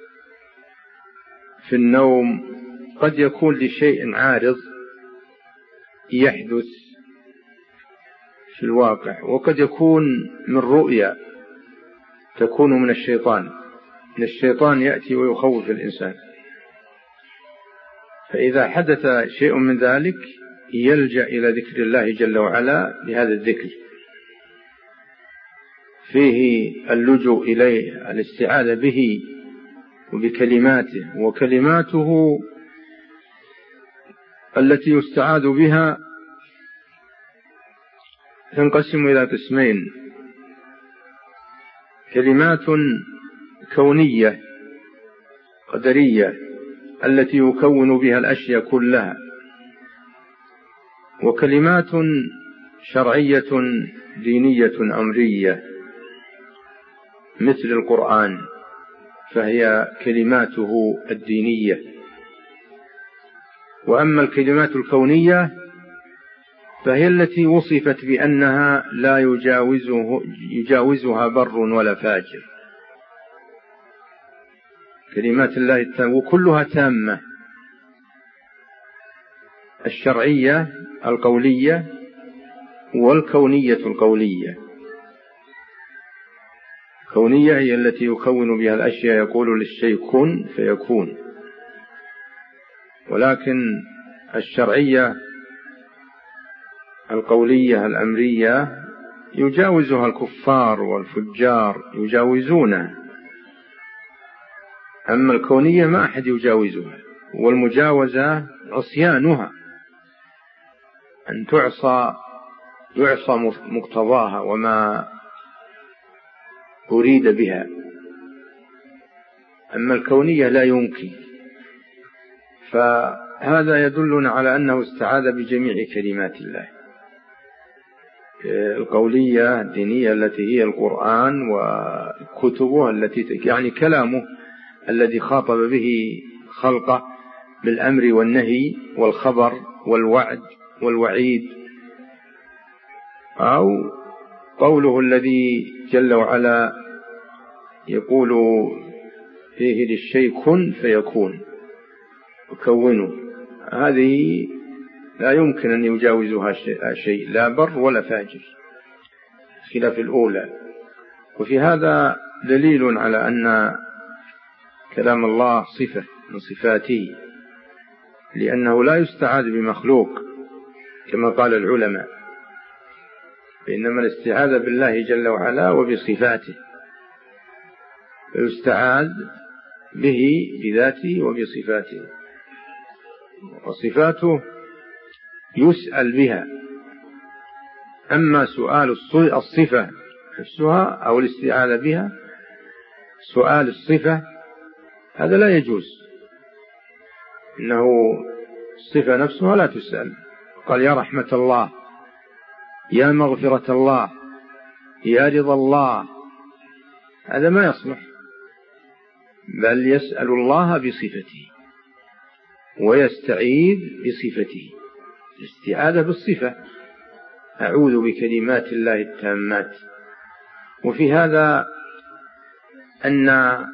في النوم قد يكون لشيء عارض يحدث في الواقع، وقد يكون من رؤيا تكون من الشيطان. من الشيطان يأتي ويخوف الإنسان، فإذا حدث شيء من ذلك يلجأ إلى ذكر الله جل وعلا بهذا الذكر، فيه اللجوء إليه، الاستعاذة به وبكلماته. وكلماته التي يستعاذ بها تنقسم إلى قسمين: كلمات كونية قدرية التي يكون بها الأشياء كلها، وكلمات شرعية دينية أمرية مثل القرآن، فهي كلماته الدينية. وأما الكلمات الكونية فهي التي وصفت بأنها لا يجاوزه يجاوزها بر ولا فاجر، كلمات الله التامة، وكلها تامة: الشرعية القولية والكونية القولية. كونية هي التي يكون بها الأشياء، يقول للشيء كن فيكون. ولكن الشرعية القولية الأمرية يجاوزها الكفار والفجار، يجاوزونها. أما الكونية ما أحد يجاوزها، والمجاوزة عصيانها، أن تعصى يعصى مقتضاها وما أريد بها. أما الكونية لا يمكن. فهذا يدلنا على أنه استعاذ بجميع كلمات الله القولية الدينية التي هي القرآن وكتبه التي يعني كلامه الذي خاطب به خلقه بالأمر والنهي والخبر والوعد والوعيد، أو قوله الذي جل وعلا يقول فيه للشيء كن فيكون وكونه. هذه لا يمكن أن يجاوزها شيء، لا بر ولا فاجر، خلاف الأولى. وفي هذا دليل على أن كلام الله صفة من صفاته، لأنه لا يستعاذ بمخلوق كما قال العلماء، فإنما الاستعاذة بالله جل وعلا وبصفاته، فيستعاذ به بذاته وبصفاته، وصفاته يسأل بها. أما سؤال الصفة نفسها أو الاستعاذة بها، سؤال الصفة هذا لا يجوز، إنه الصفة نفسها لا تسأل. قال يا رحمة الله، يا مغفرة الله، يا رضا الله، هذا ما يصلح، بل يسأل الله بصفته ويستعيذ بصفته. الاستعاذة بالصفة، أعوذ بكلمات الله التامات. وفي هذا أن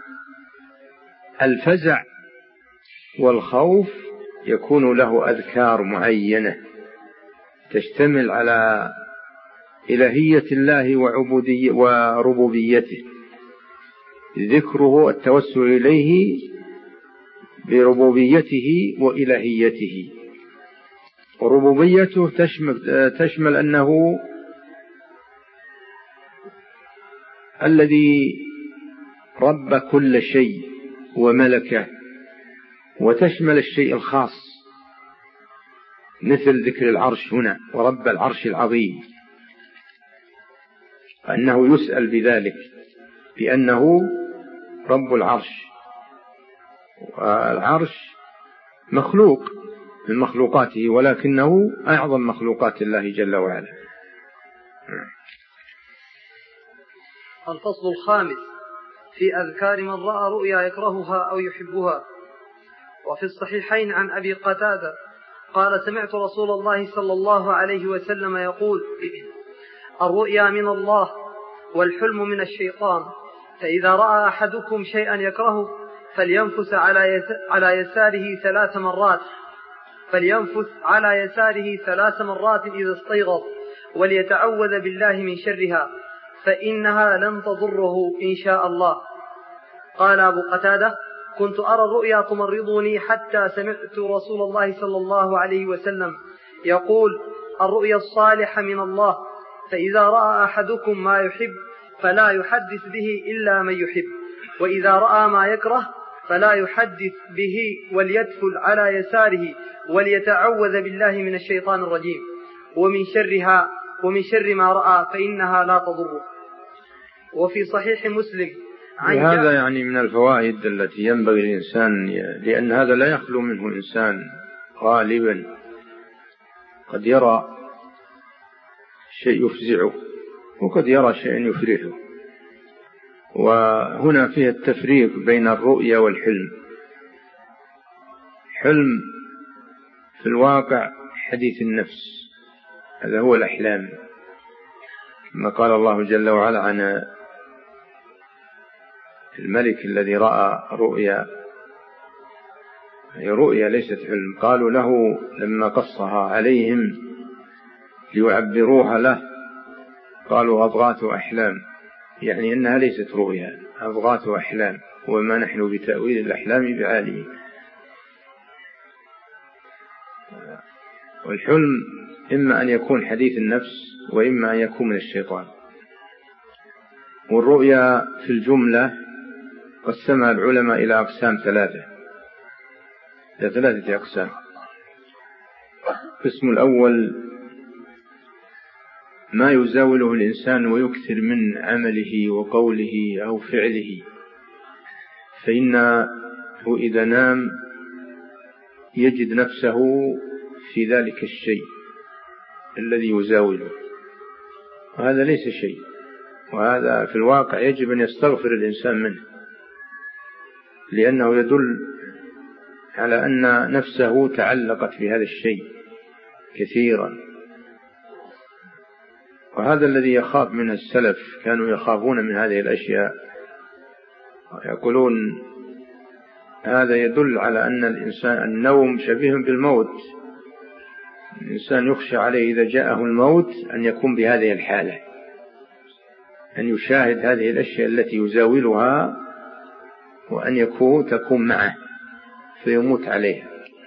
الفزع والخوف يكون له أذكار معينة تشتمل على إلهية الله وعبودية وربوبيته، ذكره التوسل إليه بربوبيته وإلهيته. وربوبيته تشمل, تشمل أنه الذي رب كل شيء وملكه، وتشمل الشيء الخاص مثل ذكر العرش هنا ورب العرش العظيم، أنه يسأل بذلك بأنه رب العرش. والعرش مخلوق من مخلوقاته، ولكنه أعظم مخلوقات الله جل وعلا. الفصل الخامس في أذكار من رأى رؤيا يكرهها أو يحبها. وفي الصحيحين عن أبي قتادة قال سمعت رسول الله صلى الله عليه وسلم يقول الرؤيا من الله والحلم من الشيطان، فإذا رأى أحدكم شيئا يكرهه فلينفث على يساره ثلاث مرات فلينفث على يساره ثلاث مرات إذا استيقظ، وليتعوذ بالله من شرها فإنها لن تضره إن شاء الله. قال أبو قتادة كنت أرى الرؤيا تمرضني حتى سمعت رسول الله صلى الله عليه وسلم يقول الرؤيا الصالحة من الله، فإذا رأى أحدكم ما يحب فلا يحدث به إلا من يحب، وإذا رأى ما يكره فلا يحدث به وليدفل على يساره وليتعوذ بالله من الشيطان الرجيم ومن شرها ومن شر ما رأى فإنها لا تضره. وفي صحيح مسلم هذا يعني من الفوائد التي ينبغي الإنسان، لأن هذا لا يخلو منه إنسان غالبا، قد يرى شيء يفزعه وقد يرى شيء يفرحه. وهنا فيه التفريق بين الرؤيا والحلم. حلم في الواقع حديث النفس، هذا هو الأحلام، كما قال الله جل وعلا عن الملك الذي رأى رؤيا، هي رؤيا ليست حلم. قالوا له لما قصها عليهم ليعبروها له قالوا أضغاث أحلام يعني أنها ليست رؤيا، أضغاث أحلام، وما نحن بتأويل الأحلام بعالمين. والحلم إما أن يكون حديث النفس وإما أن يكون من الشيطان. والرؤيا في الجملة قسمها العلماء إلى أقسام ثلاثة إلى ثلاثة أقسام. القسم الأول ما يزاوله الإنسان ويكثر من عمله وقوله أو فعله، فإنه إذا نام يجد نفسه في ذلك الشيء الذي يزاوله، وهذا ليس شيء، وهذا في الواقع يجب أن يستغفر الإنسان منه، لأنه يدل على أن نفسه تعلقت في هذا الشيء كثيرا. وهذا الذي يخاف منه السلف، كانوا يخافون من هذه الأشياء، يقولون هذا يدل على أن الإنسان النوم شبيه بالموت، الإنسان يخشى عليه إذا جاءه الموت أن يكون بهذه الحالة، أن يشاهد هذه الأشياء التي يزاولها وأن يكون تكون معه فيموت عليها.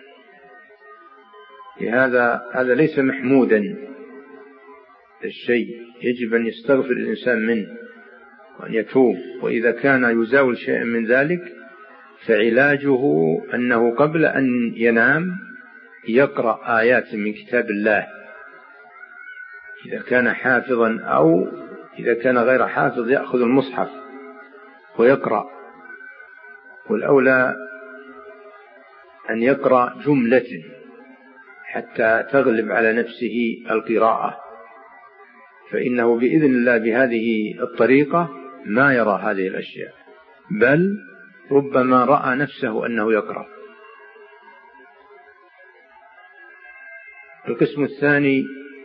لهذا هذا ليس محمودا الشيء، يجب أن يستغفر الإنسان منه وأن يتوب. وإذا كان يزاول شيئا من ذلك فعلاجه أنه قبل أن ينام يقرأ آيات من كتاب الله، إذا كان حافظا، أو إذا كان غير حافظ يأخذ المصحف ويقرأ. والأولى أن يقرأ جملة حتى تغلب على نفسه القراءة، فإنه بإذن الله بهذه الطريقة ما يرى هذه الأشياء، بل ربما رأى نفسه أنه يقرأ. القسم الثاني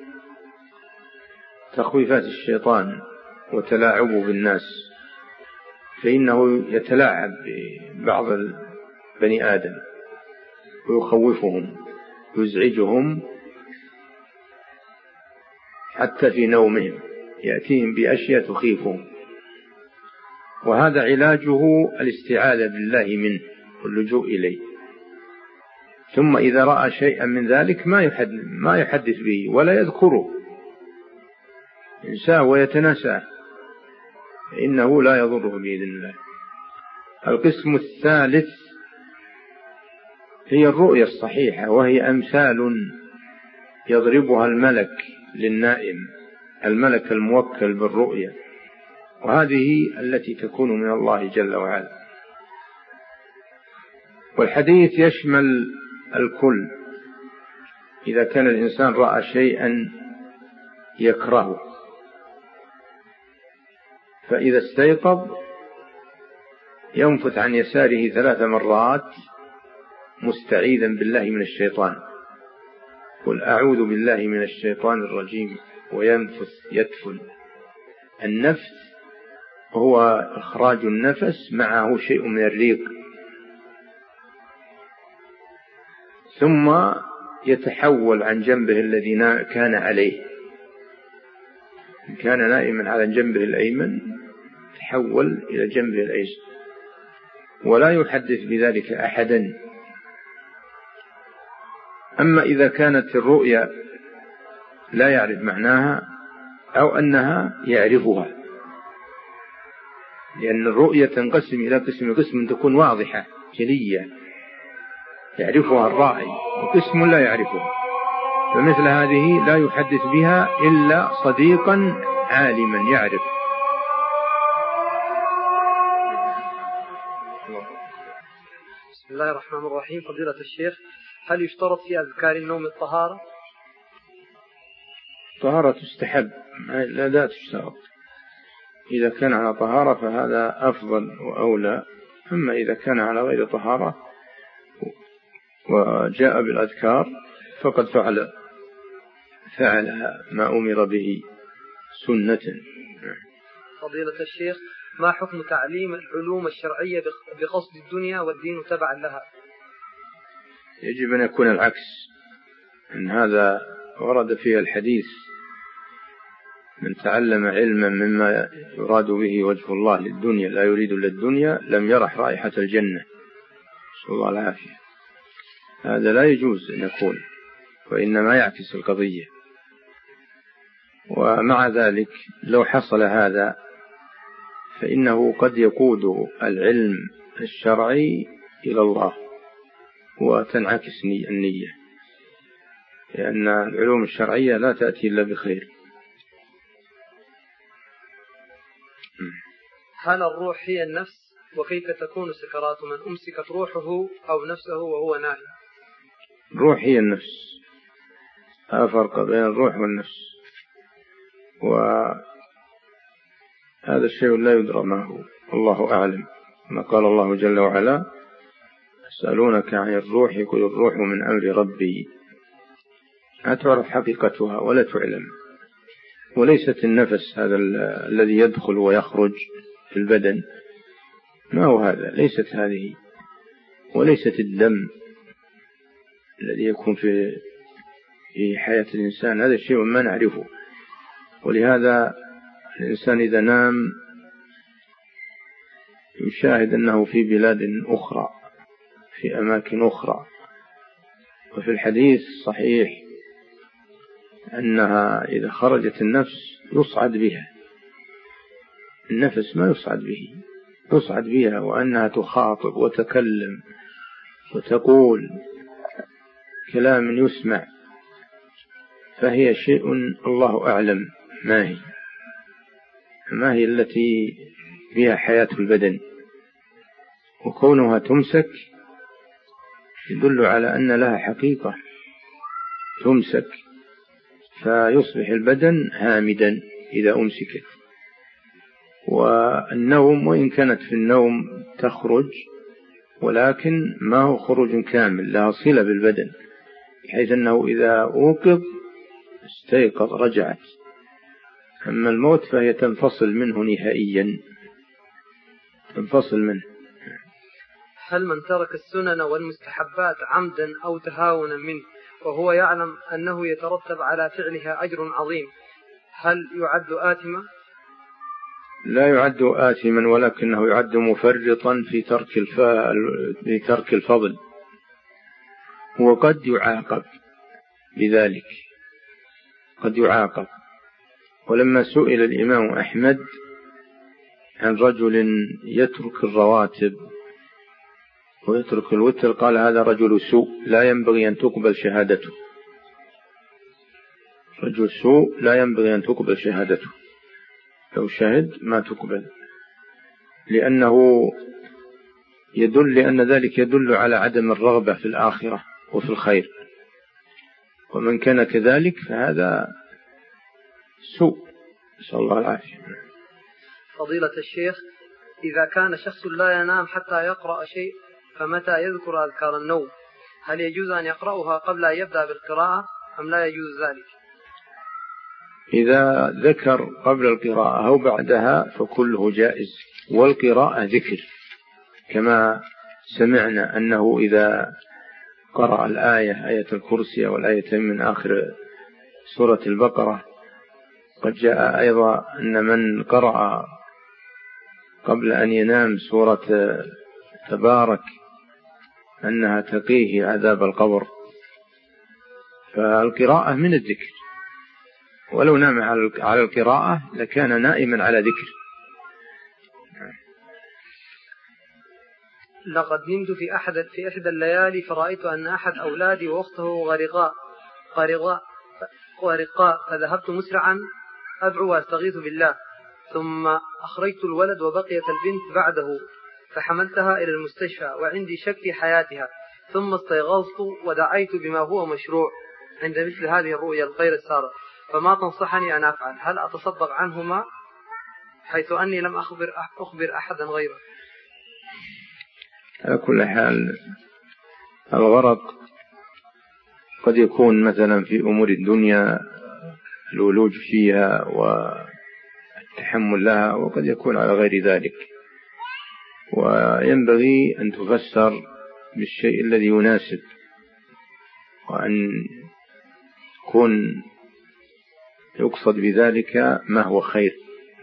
تخويفات الشيطان وتلاعبه بالناس، فإنه يتلاعب ببعض بني آدم ويخوفهم يزعجهم حتى في نومهم، يأتيهم بأشياء تخيفهم، وهذا علاجه الاستعاذة بالله منه واللجوء إليه. ثم إذا رأى شيئا من ذلك ما يحدث, ما يحدث به ولا يذكره، ينساه ويتناساه، فإنه لا يضره بإذن الله. القسم الثالث هي الرؤيا الصحيحة، وهي أمثال يضربها الملك للنائم، الملك الموكل بالرؤيا، وهذه التي تكون من الله جل وعلا. والحديث يشمل الكل. إذا كان الإنسان رأى شيئا يكرهه فإذا استيقظ ينفث عن يساره ثلاث مرات مستعيذا بالله من الشيطان، قل أعوذ بالله من الشيطان الرجيم، وينفث يدفن. النفث هو إخراج النفس معه شيء من الريق، ثم يتحول عن جنبه الذي كان عليه، إن كان نائما على جنبه الأيمن تحول إلى جنبه الأيسر، ولا يحدث بذلك أحدا. أما إذا كانت الرؤيا لا يعرف معناها أو أنها يعرفها، لأن الرؤيا تنقسم إلى قسم، قسم تكون واضحة جلية يعرفها الرائي، وقسم لا يعرفها، فمثل هذه لا يحدث بها إلا صديقا عالما يعرف. بسم الله الرحمن الرحيم. فضيلة الشيخ، هل يشترط في أذكار النوم الطهارة؟ طهارة تستحب، لا لا تشترط. إذا كان على طهارة فهذا أفضل وأولى، أما إذا كان على غير طهارة وجاء بالأذكار فقد فعل فعل ما أمر به سنة. فضيلة الشيخ، ما حكم تعليم العلوم الشرعية بقصد الدنيا والدين تبعا لها؟ يجب أن يكون العكس، إن هذا ورد فيه الحديث من تعلم علما مما يراد به وجه الله للدنيا لا يريد إلا الدنيا لم يرح رائحة الجنة، نسأل الله العافية. هذا لا يجوز أن يكون، وإنما يعكس القضية. ومع ذلك لو حصل هذا فإنه قد يقود العلم الشرعي إلى الله وتنعكس النية، لأن العلوم الشرعية لا تأتي إلا بخير. هل الروح هي النفس؟ وكيف تكون سكرات من أمسكت روحه أو نفسه وهو نائم؟ الروح هي النفس، لا فرق بين الروح والنفس، وهذا الشيء لا يدرى ما هو، الله أعلم. ما قال الله جل وعلا: يسألونك عن الروح قل الروح من أمر ربي. لا تعرف حقيقتها ولا تعلم. وليست النفس هذا الذي يدخل ويخرج في البدن، ما هو هذا، ليست هذه، وليست الدم الذي يكون في في حياة الإنسان، هذا الشيء ما نعرفه. ولهذا الإنسان إذا نام يشاهد أنه في بلاد أخرى، في أماكن أخرى. وفي الحديث الصحيح أنها إذا خرجت النفس يصعد بها، النفس ما يصعد به، يصعد بها، وأنها تخاطب وتكلم وتقول كلام يسمع. فهي شيء الله أعلم ما هي، ما هي التي فيها حياة البدن. وكونها تمسك يدل على أن لها حقيقة، تمسك فيصبح البدن هامدا إذا أمسكت. والنوم وإن كانت في النوم تخرج، ولكن ما هو خروج كامل، لها صلة بالبدن، بحيث أنه إذا أوقظ استيقظ رجعت. أما الموت فهي تنفصل منه نهائيا، تنفصل منه. هل من ترك السنن والمستحبات عمدا أو تهاونا منه وهو يعلم أنه يترتب على فعلها أجر عظيم، هل يعد آثما؟ لا يعد آثما، ولكنه يعد مفرطا في ترك الف... في ترك الفضل، وقد يعاقب بذلك، قد يعاقب. ولما سئل الإمام أحمد عن رجل يترك الرواتب ويترك الوتر قال: هذا رجل سوء لا ينبغي أن تقبل شهادته. رجل سوء لا ينبغي أن تقبل شهادته، لو شهد ما تقبل، لأنه يدل لأن ذلك يدل على عدم الرغبة في الآخرة وفي الخير. ومن كان كذلك فهذا سوء، نسأل الله العافية. فضيلة الشيخ، إذا كان شخص لا ينام حتى يقرأ شيء، فمتى يذكر أذكار النوم؟ هل يجوز أن يقرأها قبل أن يبدأ بالقراءة أم لا يجوز ذلك؟ إذا ذكر قبل القراءة أو بعدها فكله جائز، والقراءة ذكر، كما سمعنا أنه إذا قرأ الآية آية الكرسي والآيتين من آخر سورة البقرة، قد جاء أيضا أن من قرأ قبل أن ينام سورة تبارك أنها تقيه عذاب القبر. فالقراءة من الذكر، ولو نام على القراءة لكان نائما على ذكر. لقد نمت في أحد في إحدى الليالي فرأيت أن أحد أولادي وأخته غرقاء غرقاء غرقاء فذهبت مسرعا أدعو وأستغيث بالله، ثم أخرجت الولد وبقيت البنت بعده، فحملتها إلى المستشفى وعندي شك في حياتها، ثم استيقظت ودعيت بما هو مشروع عند مثل هذه الرؤيا الغير السارة، فما تنصحني أن أفعل؟ هل أتصدق عنهما حيث أني لم أخبر أخبر أحدا غيره؟ على كل حال الغرق قد يكون مثلا في أمور الدنيا، الولوج فيها والتحمل لها، وقد يكون على غير ذلك، وينبغي أن تفسر بالشيء الذي يناسب، وأن تكون يقصد بذلك ما هو خير،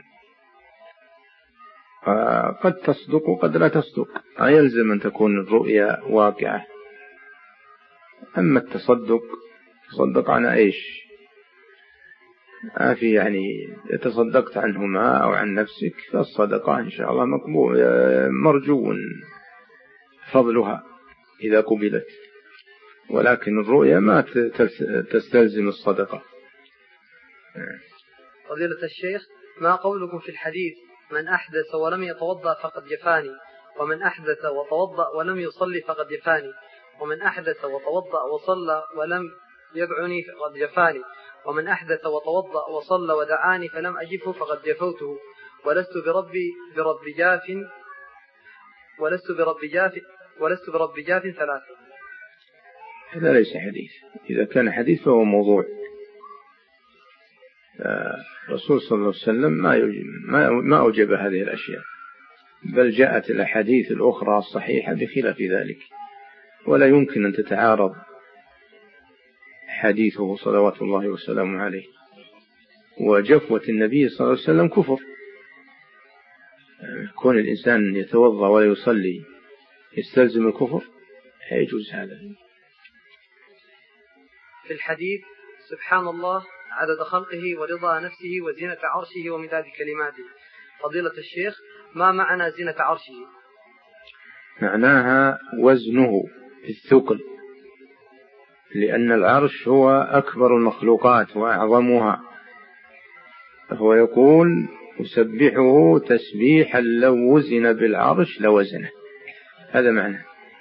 قد تصدق وقد لا تصدق، لا يلزم أن تكون الرؤيا واقعة. أما التصدق تصدق عن إيش؟ ما في يعني تصدقت عنهما أو عن نفسك فالصدقة إن شاء الله مقبول مرجو فضلها إذا قبلت، ولكن الرؤيا ما تستلزم الصدقة. فضيلة الشيخ، ما قولكم في الحديث من أحدث ولم يتوضأ فقد جفاني، ومن أحدث وتوضأ ولم يصلي فقد جفاني، ومن أحدث وتوضأ وصلى ولم يدعني فقد جفاني، ومن أحدث وتوضأ وصلى ودعاني فلم أجفه فقد جفوته، ولست بربي برب جاف ولست برب جاف ولست برب جاف ثلاثة. هذا ليس حديث، إذا كان حديث فهو موضوع. الرسول صلى الله عليه وسلم ما ما أوجب هذه الأشياء، بل جاءت الأحاديث الأخرى الصحيحة بخلاف ذلك، ولا يمكن أن تتعارض حديثه صلوات الله وسلامه عليه. وجفوة النبي صلى الله عليه وسلم كفر، كون الإنسان يتوضأ ولا يصلي يستلزم الكفر، لا يجوز هذا. في الحديث سبحان الله عدد خلقه ورضا نفسه وزينة عرشه ومداد كلماته، فضيلة الشيخ ما معنى زينة عرشه؟ معناها وزنه الثقل، لأن العرش هو أكبر المخلوقات وأعظمها، فهو يقول أسبحه تسبيحا لو وزن بالعرش لوزنه، هذا معنى.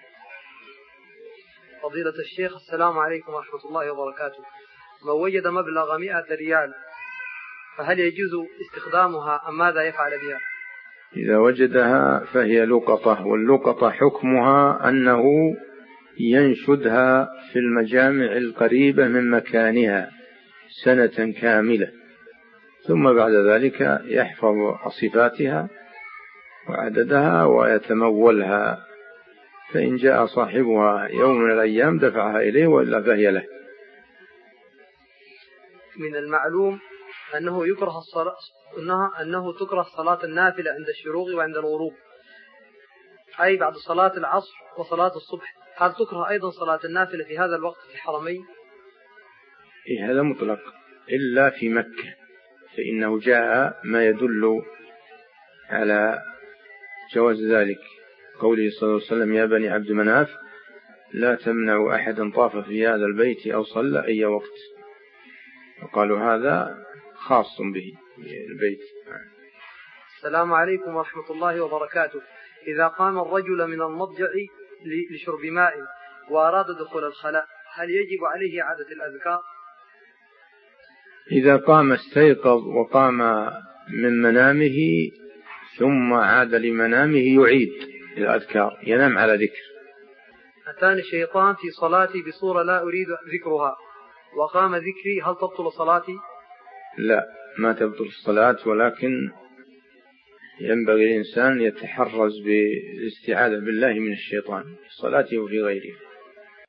فضيلة الشيخ السلام عليكم ورحمة الله وبركاته، من وجد مبلغ مئة ريال فهل يجوز استخدامها أم ماذا يفعل بها؟ إذا وجدها فهي لقطة، واللقطة حكمها أنه ينشدها في المجامع القريبة من مكانها سنة كاملة، ثم بعد ذلك يحفظ صفاتها وعددها ويتمولها، فإن جاء صاحبها يوم من الأيام دفعها إليه وإلا فهي له. من المعلوم أنه يكره الصلاة أنها أنه تكره صلاة النافلة عند الشروق وعند الغروب، أي بعد صلاة العصر وصلاة الصبح، هل تكره أيضا صلاة النافلة في هذا الوقت في الحرمين؟ إيه هذا مطلق إلا في مكة، فإنه جاء ما يدل على جواز ذلك، قوله صلى الله عليه وسلم يا بني عبد مناف لا تمنعوا أحدا طاف في هذا البيت أو صلى أي وقت، وقالوا هذا خاص به البيت. السلام عليكم ورحمة الله وبركاته، إذا قام الرجل من المضجع لشرب ماء وأراد دخول الخلاء هل يجب عليه إعادة الأذكار؟ إذا قام استيقظ وقام من منامه ثم عاد لمنامه يعيد الأذكار، ينام على ذكر. أتاني الشيطان في صلاتي بصورة لا أريد ذكرها وقام ذكري، هل تبطل صلاتي؟ لا، ما تبطل الصلاة، ولكن ينبغي الإنسان يتحرز بالاستعاذة بالله من الشيطان في صلاته وفي غيره.